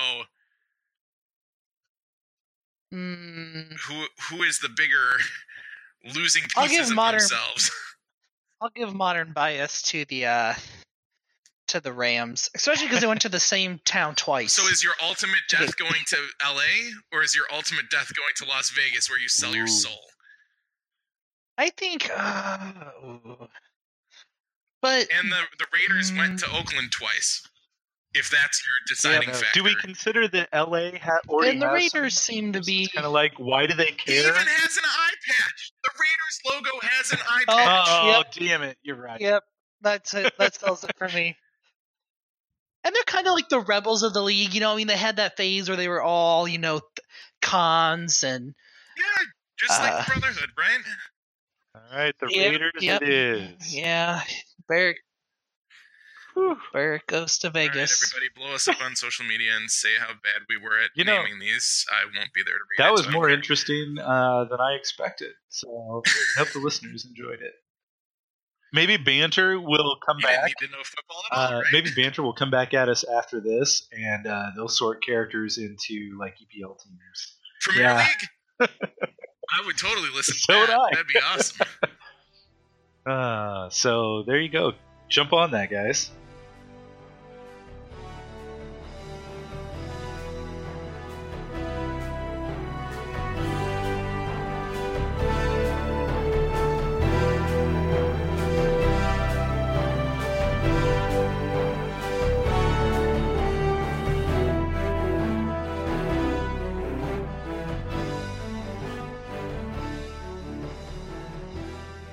Mm, who who is the bigger losing I'll give pieces of modern- themselves? I'll give modern bias to the uh, to the Rams, especially because they went to the same town twice. So is your ultimate Okay. death going to L A, or is your ultimate death going to Las Vegas, where you sell your Ooh. soul? I think, uh, ooh. but And the the Raiders went Mm. to Oakland twice. If that's your deciding Yeah, factor. do we consider that L A ha- already and the has Raiders some- seem to be. kind of like, why do they He care? even has an eye patch. The Raiders logo has an eye Oh, patch. Oh, Yep. damn it! You're right. Yep, that's it. That sells it for me. And they're kind of like the rebels of the league, you know. I mean, they had that phase where they were all, you know, th- cons and Yeah, just Uh, like the Brotherhood, right? All right, the Yep, Raiders yep. it is. yeah, Barrick, Whew. Barrick goes to All right, Vegas. everybody, blow us up on social media and say how bad we were at You know, naming these. I won't be there to read it. That was so I don't more care. interesting uh, than I expected. So I hope the listeners enjoyed it. Maybe banter will come You didn't back. need to know football at all, Uh, right? maybe banter will come back at us after this, and uh, they'll sort characters into like E P L teams. Premier yeah. League? I would totally listen to So would that. I. That'd be awesome. Uh, so there you go. Jump on that, guys.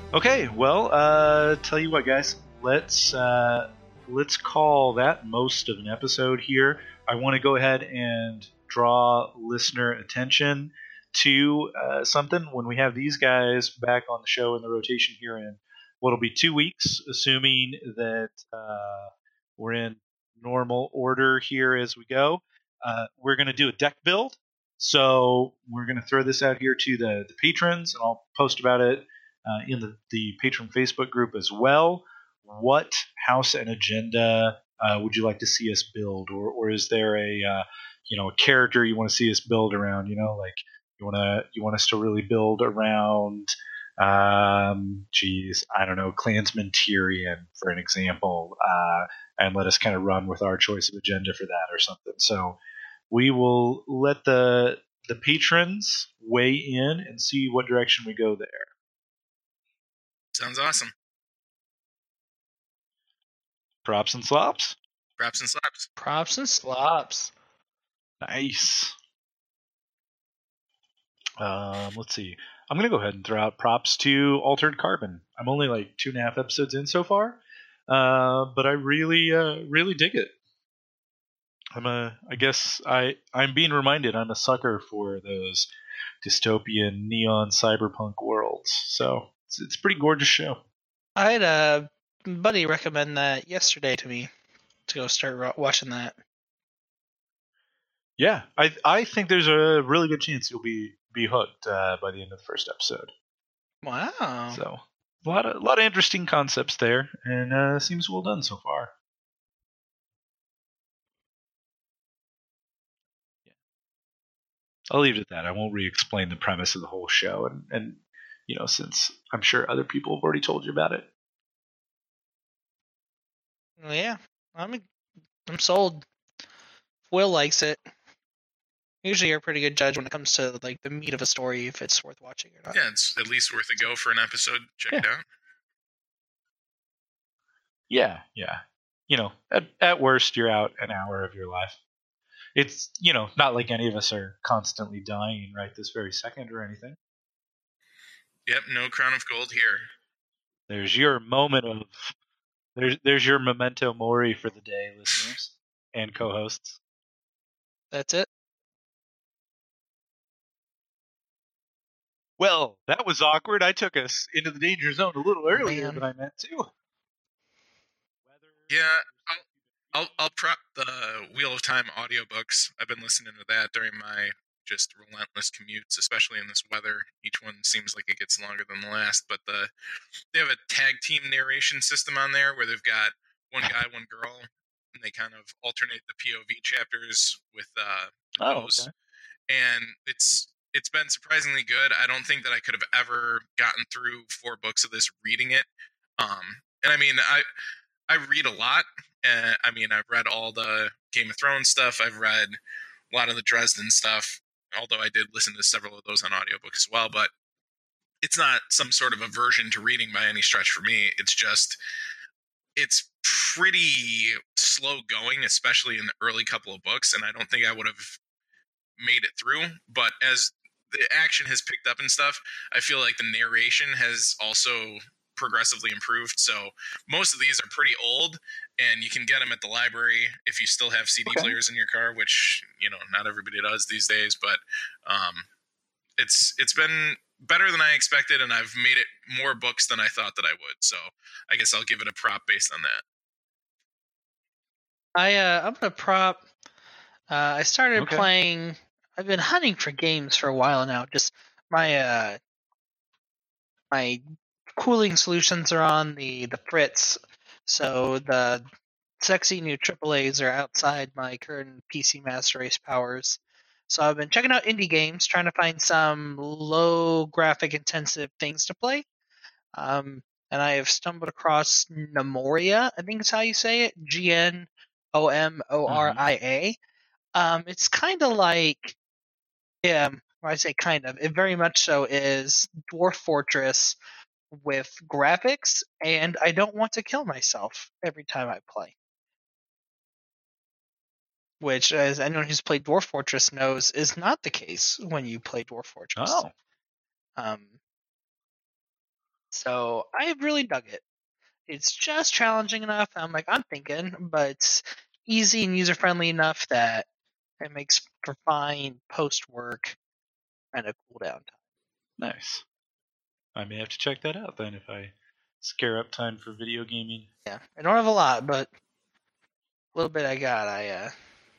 Okay, well, uh, tell you what, guys, let's uh, let's call that most of an episode here. I want to go ahead and draw listener attention to uh, something when we have these guys back on the show in the rotation here in what'll be two weeks, assuming that uh, we're in normal order here as we go. Uh, we're going to do a deck build. So we're going to throw this out here to the, the patrons, and I'll post about it uh, in the, the patron Facebook group as well. What house and agenda uh, would you like to see us build, or, or is there a uh, you know a character you want to see us build around? You know, like you want to you want us to really build around, um, geez, I don't know, Klansman Tyrion, for an example, uh, and let us kind of run with our choice of agenda for that or something. So we will let the the patrons weigh in and see what direction we go there. Sounds awesome. Props and slops. Props and slaps. Props and slops. Nice. Um, let's see. I'm gonna go ahead and throw out props to Altered Carbon. I'm only like two and a half episodes in so far, uh, but I really, uh, really dig it. I'm a. I guess I. I'm being reminded I'm a sucker for those dystopian neon cyberpunk worlds. So it's, it's a pretty gorgeous show. I had a buddy recommend that yesterday to me to go start ro- watching that. Yeah, I I think there's a really good chance you'll be be hooked uh, by the end of the first episode. Wow. So a lot of a lot of interesting concepts there, and uh, seems well done so far. Yeah. I'll leave it at that. I won't re-explain the premise of the whole show, and and you know, since I'm sure other people have already told you about it. Well, yeah, I'm I'm sold. If Will likes it. Usually, you're a pretty good judge when it comes to like the meat of a story, if it's worth watching or not. Yeah, it's at least worth a go for an episode. Check it Yeah. out. Yeah, yeah. You know, at at worst, you're out an hour of your life. It's, you know, not like any of us are constantly dying right this very second or anything. Yep, no crown of gold here. There's your moment of there's there's your memento mori for the day, listeners and co-hosts. That's it. Well, that was awkward. I took us into the danger zone a little earlier Man. than I meant to. Yeah, I'll I'll, I'll prop the Wheel of Time audiobooks. I've been listening to that during my just relentless commutes, especially in this weather. Each one seems like it gets longer than the last, but the they have a tag team narration system on there where they've got one guy, one girl, and they kind of alternate the P O V chapters with uh, Oh, those. okay. And it's it's been surprisingly good. I don't think that I could have ever gotten through four books of this reading it. Um, and I mean, I I read a lot. Uh, I mean, I've read all the Game of Thrones stuff. I've read a lot of the Dresden stuff, although I did listen to several of those on audiobook as well. But it's not some sort of aversion to reading by any stretch for me. It's just, it's pretty slow going, especially in the early couple of books. And I don't think I would have made it through. But as the action has picked up and stuff, I feel like the narration has also progressively improved. So most of these are pretty old, and you can get them at the library if you still have C D Okay. players in your car, which, you know, not everybody does these days. But um, it's it's been better than I expected, and I've made it more books than I thought that I would. So I guess I'll give it a prop based on that. I uh, I'm gonna prop. Uh, I started Okay. playing. I've been hunting for games for a while now. Just my uh, my cooling solutions are on the the fritz, so the sexy new triple A's are outside my current P C Master Race powers. So I've been checking out indie games, trying to find some low graphic intensive things to play. Um, and I have stumbled across Gnomoria, I think is how you say it, G N O M O R I A. Um, it's kind of like, yeah, when I say kind of, it very much so is Dwarf Fortress with graphics, and I don't want to kill myself every time I play. Which, as anyone who's played Dwarf Fortress knows, is not the case when you play Dwarf Fortress. Oh. Um, So I really dug it. It's just challenging enough. I'm like, I'm thinking, but it's easy and user friendly enough that it makes for fine post work kind of cool down time. Nice. I may have to check that out then if I scare up time for video gaming. Yeah, I don't have a lot, but a little bit I got. I uh,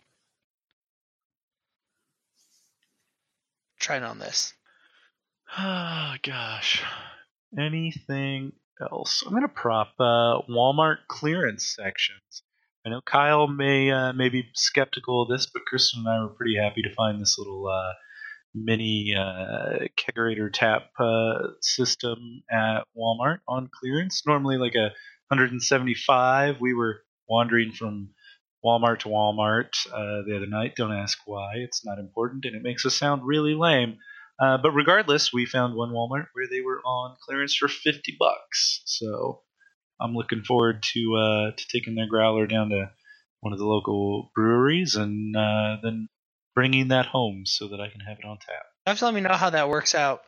tried on this. Oh gosh. Anything else? I'm gonna prop uh, Walmart clearance sections. I know Kyle may uh, may be skeptical of this, but Kristen and I were pretty happy to find this little uh, mini uh, kegerator tap uh, system at Walmart on clearance. Normally like a one hundred seventy-five. We were wandering from Walmart to Walmart uh, the other night. Don't ask why. It's not important, and it makes us sound really lame. Uh, but regardless, we found one Walmart where they were on clearance for fifty bucks. So I'm looking forward to uh, to taking their growler down to one of the local breweries and uh, then bringing that home so that I can have it on tap. You have to let me know how that works out.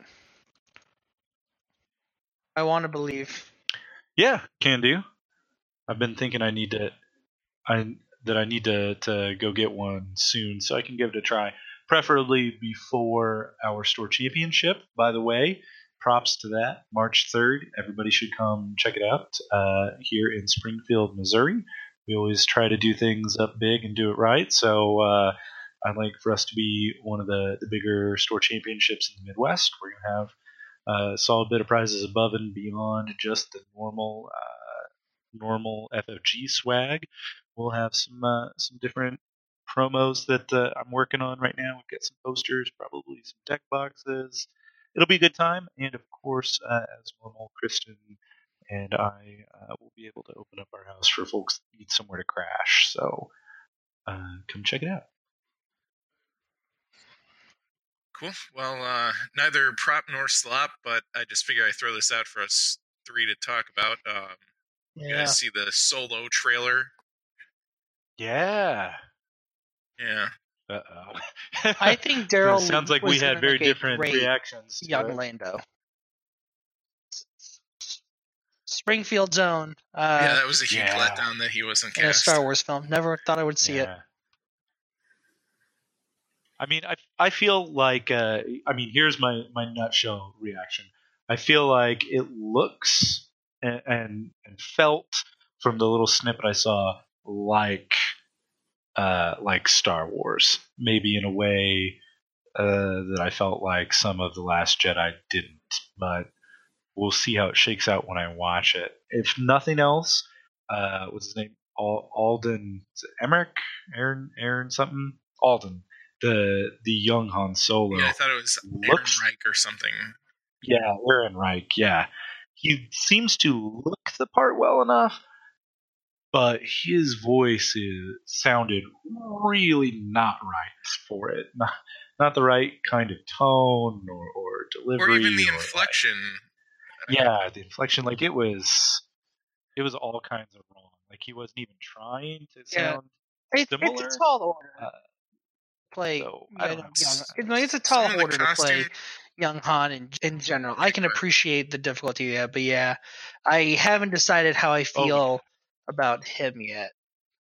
I want to believe. Yeah, can do. I've been thinking I need to, I that I need to to go get one soon so I can give it a try. Preferably before our store championship. By the way, props to that. March third. Everybody should come check it out uh, here in Springfield, Missouri. We always try to do things up big and do it right. So uh, I'd like for us to be one of the, the bigger store championships in the Midwest. We're going to have uh, a solid bit of prizes above and beyond just the normal uh, normal F F G swag. We'll have some uh, some different promos that uh, I'm working on right now. We'll get some posters, probably some deck boxes. It'll be a good time, and of course, uh, as normal, Kristen and I uh, will be able to open up our house for folks that need somewhere to crash. So uh, come check it out. Cool. Well, uh, neither prop nor slop, but I just figure I throw this out for us three to talk about. Um, Yeah. You guys see the Solo trailer? Yeah. Yeah. Uh-oh. I think Daryl sounds like we was had gonna very make a different great reactions. to Young it. Lando. Springfield Zone. Uh, yeah, that was a huge yeah. letdown that he wasn't in a cast. Star Wars film. Never thought I would see it. Yeah. I mean, I I feel like uh, I mean, here's my my nutshell reaction. I feel like it looks and and, and felt from the little snippet I saw like uh, like Star Wars, maybe in a way uh, that I felt like some of the Last Jedi didn't. But we'll see how it shakes out when I watch it. If nothing else, uh, what's his name? Al- Alden is it Emmerich, Aaron, Aaron something, Alden. The the young Han Solo. Yeah, I thought it was looks, Aaron Reich or something. Yeah, Aaron Reich. Yeah, he seems to look the part well enough, but his voice is sounded really not right for it. Not, not the right kind of tone or, or delivery, Or even the or inflection. Like, yeah, the inflection. Like it was, it was all kinds of wrong. Like he wasn't even trying to Yeah. sound It, similar. it's a tall order. Uh, play so, I don't young, know. young, no, it's a tall Some of the order to play costume- young Han in, in general. I can Right. appreciate the difficulty yeah, but yeah, I haven't decided how I feel Oh, about him yet.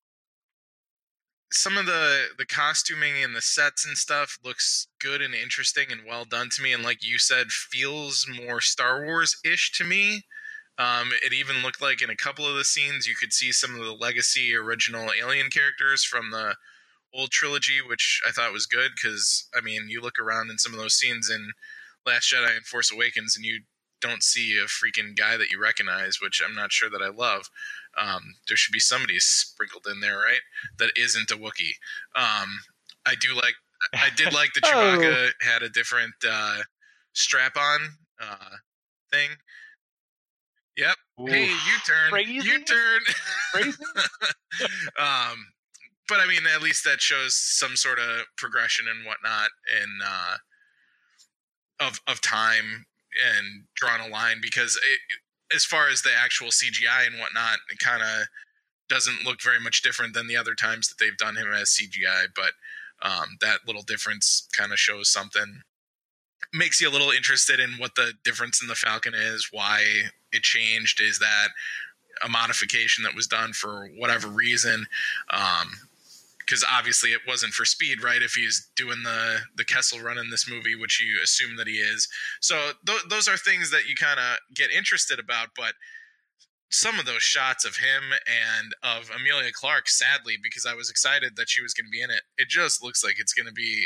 Some of the the costuming and the sets and stuff looks good and interesting and well done to me, and like you said, feels more Star Wars-ish to me. Um, it even looked like in a couple of the scenes you could see some of the legacy original alien characters from the old trilogy, which I thought was good because, I mean, you look around in some of those scenes in Last Jedi and Force Awakens and you don't see a freaking guy that you recognize, which I'm not sure that I love. Um, there should be somebody sprinkled in there, right? That isn't a Wookiee. Um, I do like, I did like the Chewbacca Oh. had a different uh, strap-on uh, thing. Yep. Oof. Hey, you turn. Crazy? You turn. Crazy? um, but I mean, at least that shows some sort of progression and whatnot, and uh, of of time and drawn a line. Because it, as far as the actual C G I and whatnot, it kind of doesn't look very much different than the other times that they've done him as C G I. But um, that little difference kind of shows something. makes you a little interested in what the difference in the Falcon is, why it changed. Is that a modification that was done for whatever reason? Um, because obviously it wasn't for speed, right? If he's doing the, the Kessel run in this movie, which you assume that he is. So th- those are things that you kind of get interested about, but some of those shots of him and of Emilia Clarke, sadly, because I was excited that she was going to be in it, it just looks like it's going to be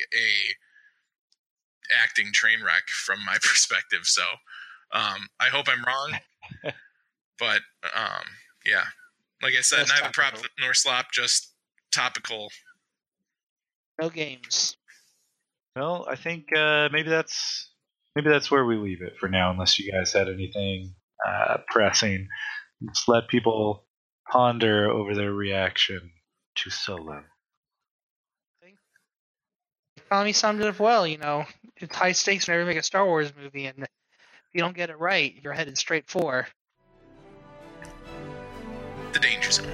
a acting train wreck from my perspective. So um, I hope I'm wrong, but um, yeah, like I said, That's neither prop topical. nor slop, just topical. No games. Well, I think uh, maybe that's maybe that's where we leave it for now, unless you guys had anything uh, pressing. Let's let people ponder over their reaction to Solo. Tommy summed it up well. You know, it's high stakes whenever you make a Star Wars movie, and if you don't get it right, you're headed straight for The danger zone.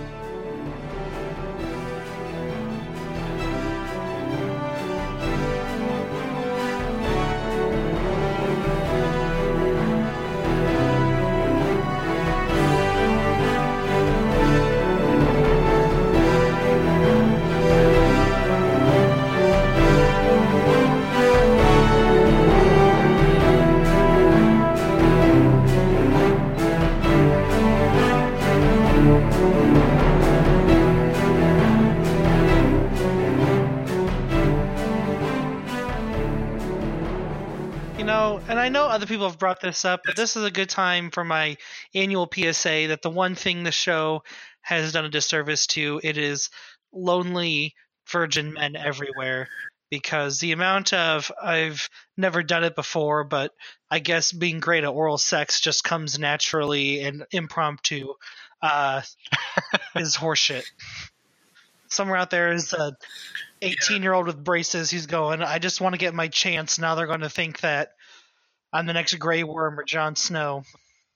You know, and I know other people have brought this up, but this is a good time for my annual P S A that the one thing the show has done a disservice to, it is lonely virgin men everywhere. Because the amount of, I've never done it before, but I guess being great at oral sex just comes naturally and impromptu, uh, is horseshit. Somewhere out there is a eighteen-year-old with braces who's going, I just want to get my chance. Now they're going to think that I'm the next Grey Worm or Jon Snow.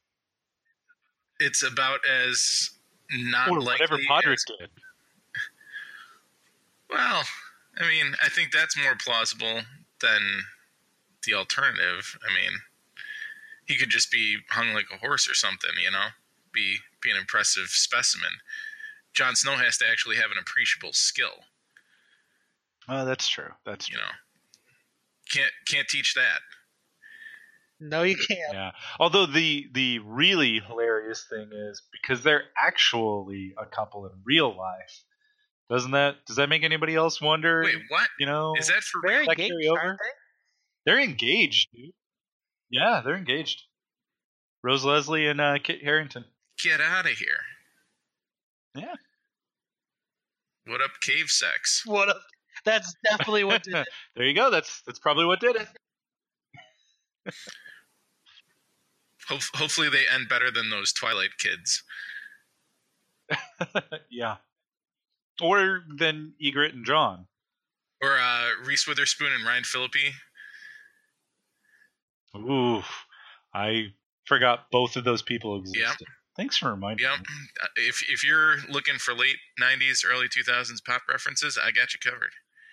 It's about as not Or likely whatever Podrick as- did. Well, I mean, I think that's more plausible than the alternative. I mean, he could just be hung like a horse or something, you know? Be be an impressive specimen. Jon Snow has to actually have an appreciable skill, Oh, that's true. That's you true. know. Can't can't teach that. No, you can't. Yeah. Although the the really hilarious thing is because they're actually a couple in real life. Doesn't that does that make anybody else wonder? Wait, what? You know, Is that for They're real? that engaged, carry over? aren't they? They're engaged, dude. Yeah, they're engaged. Rose Leslie and uh, Kit Harington. Get out of here. Yeah. What up, cave sex? What a, that's definitely what did it. There you go. That's that's probably what did it. Ho- hopefully they end better than those Twilight kids. Yeah. Or than Egret and John. Or uh, Reese Witherspoon and Ryan Phillippe. Ooh, I forgot both of those people existed. Yeah. Thanks for reminding Yep. me. If if you're looking for late nineties, early two thousands pop references, I got you covered.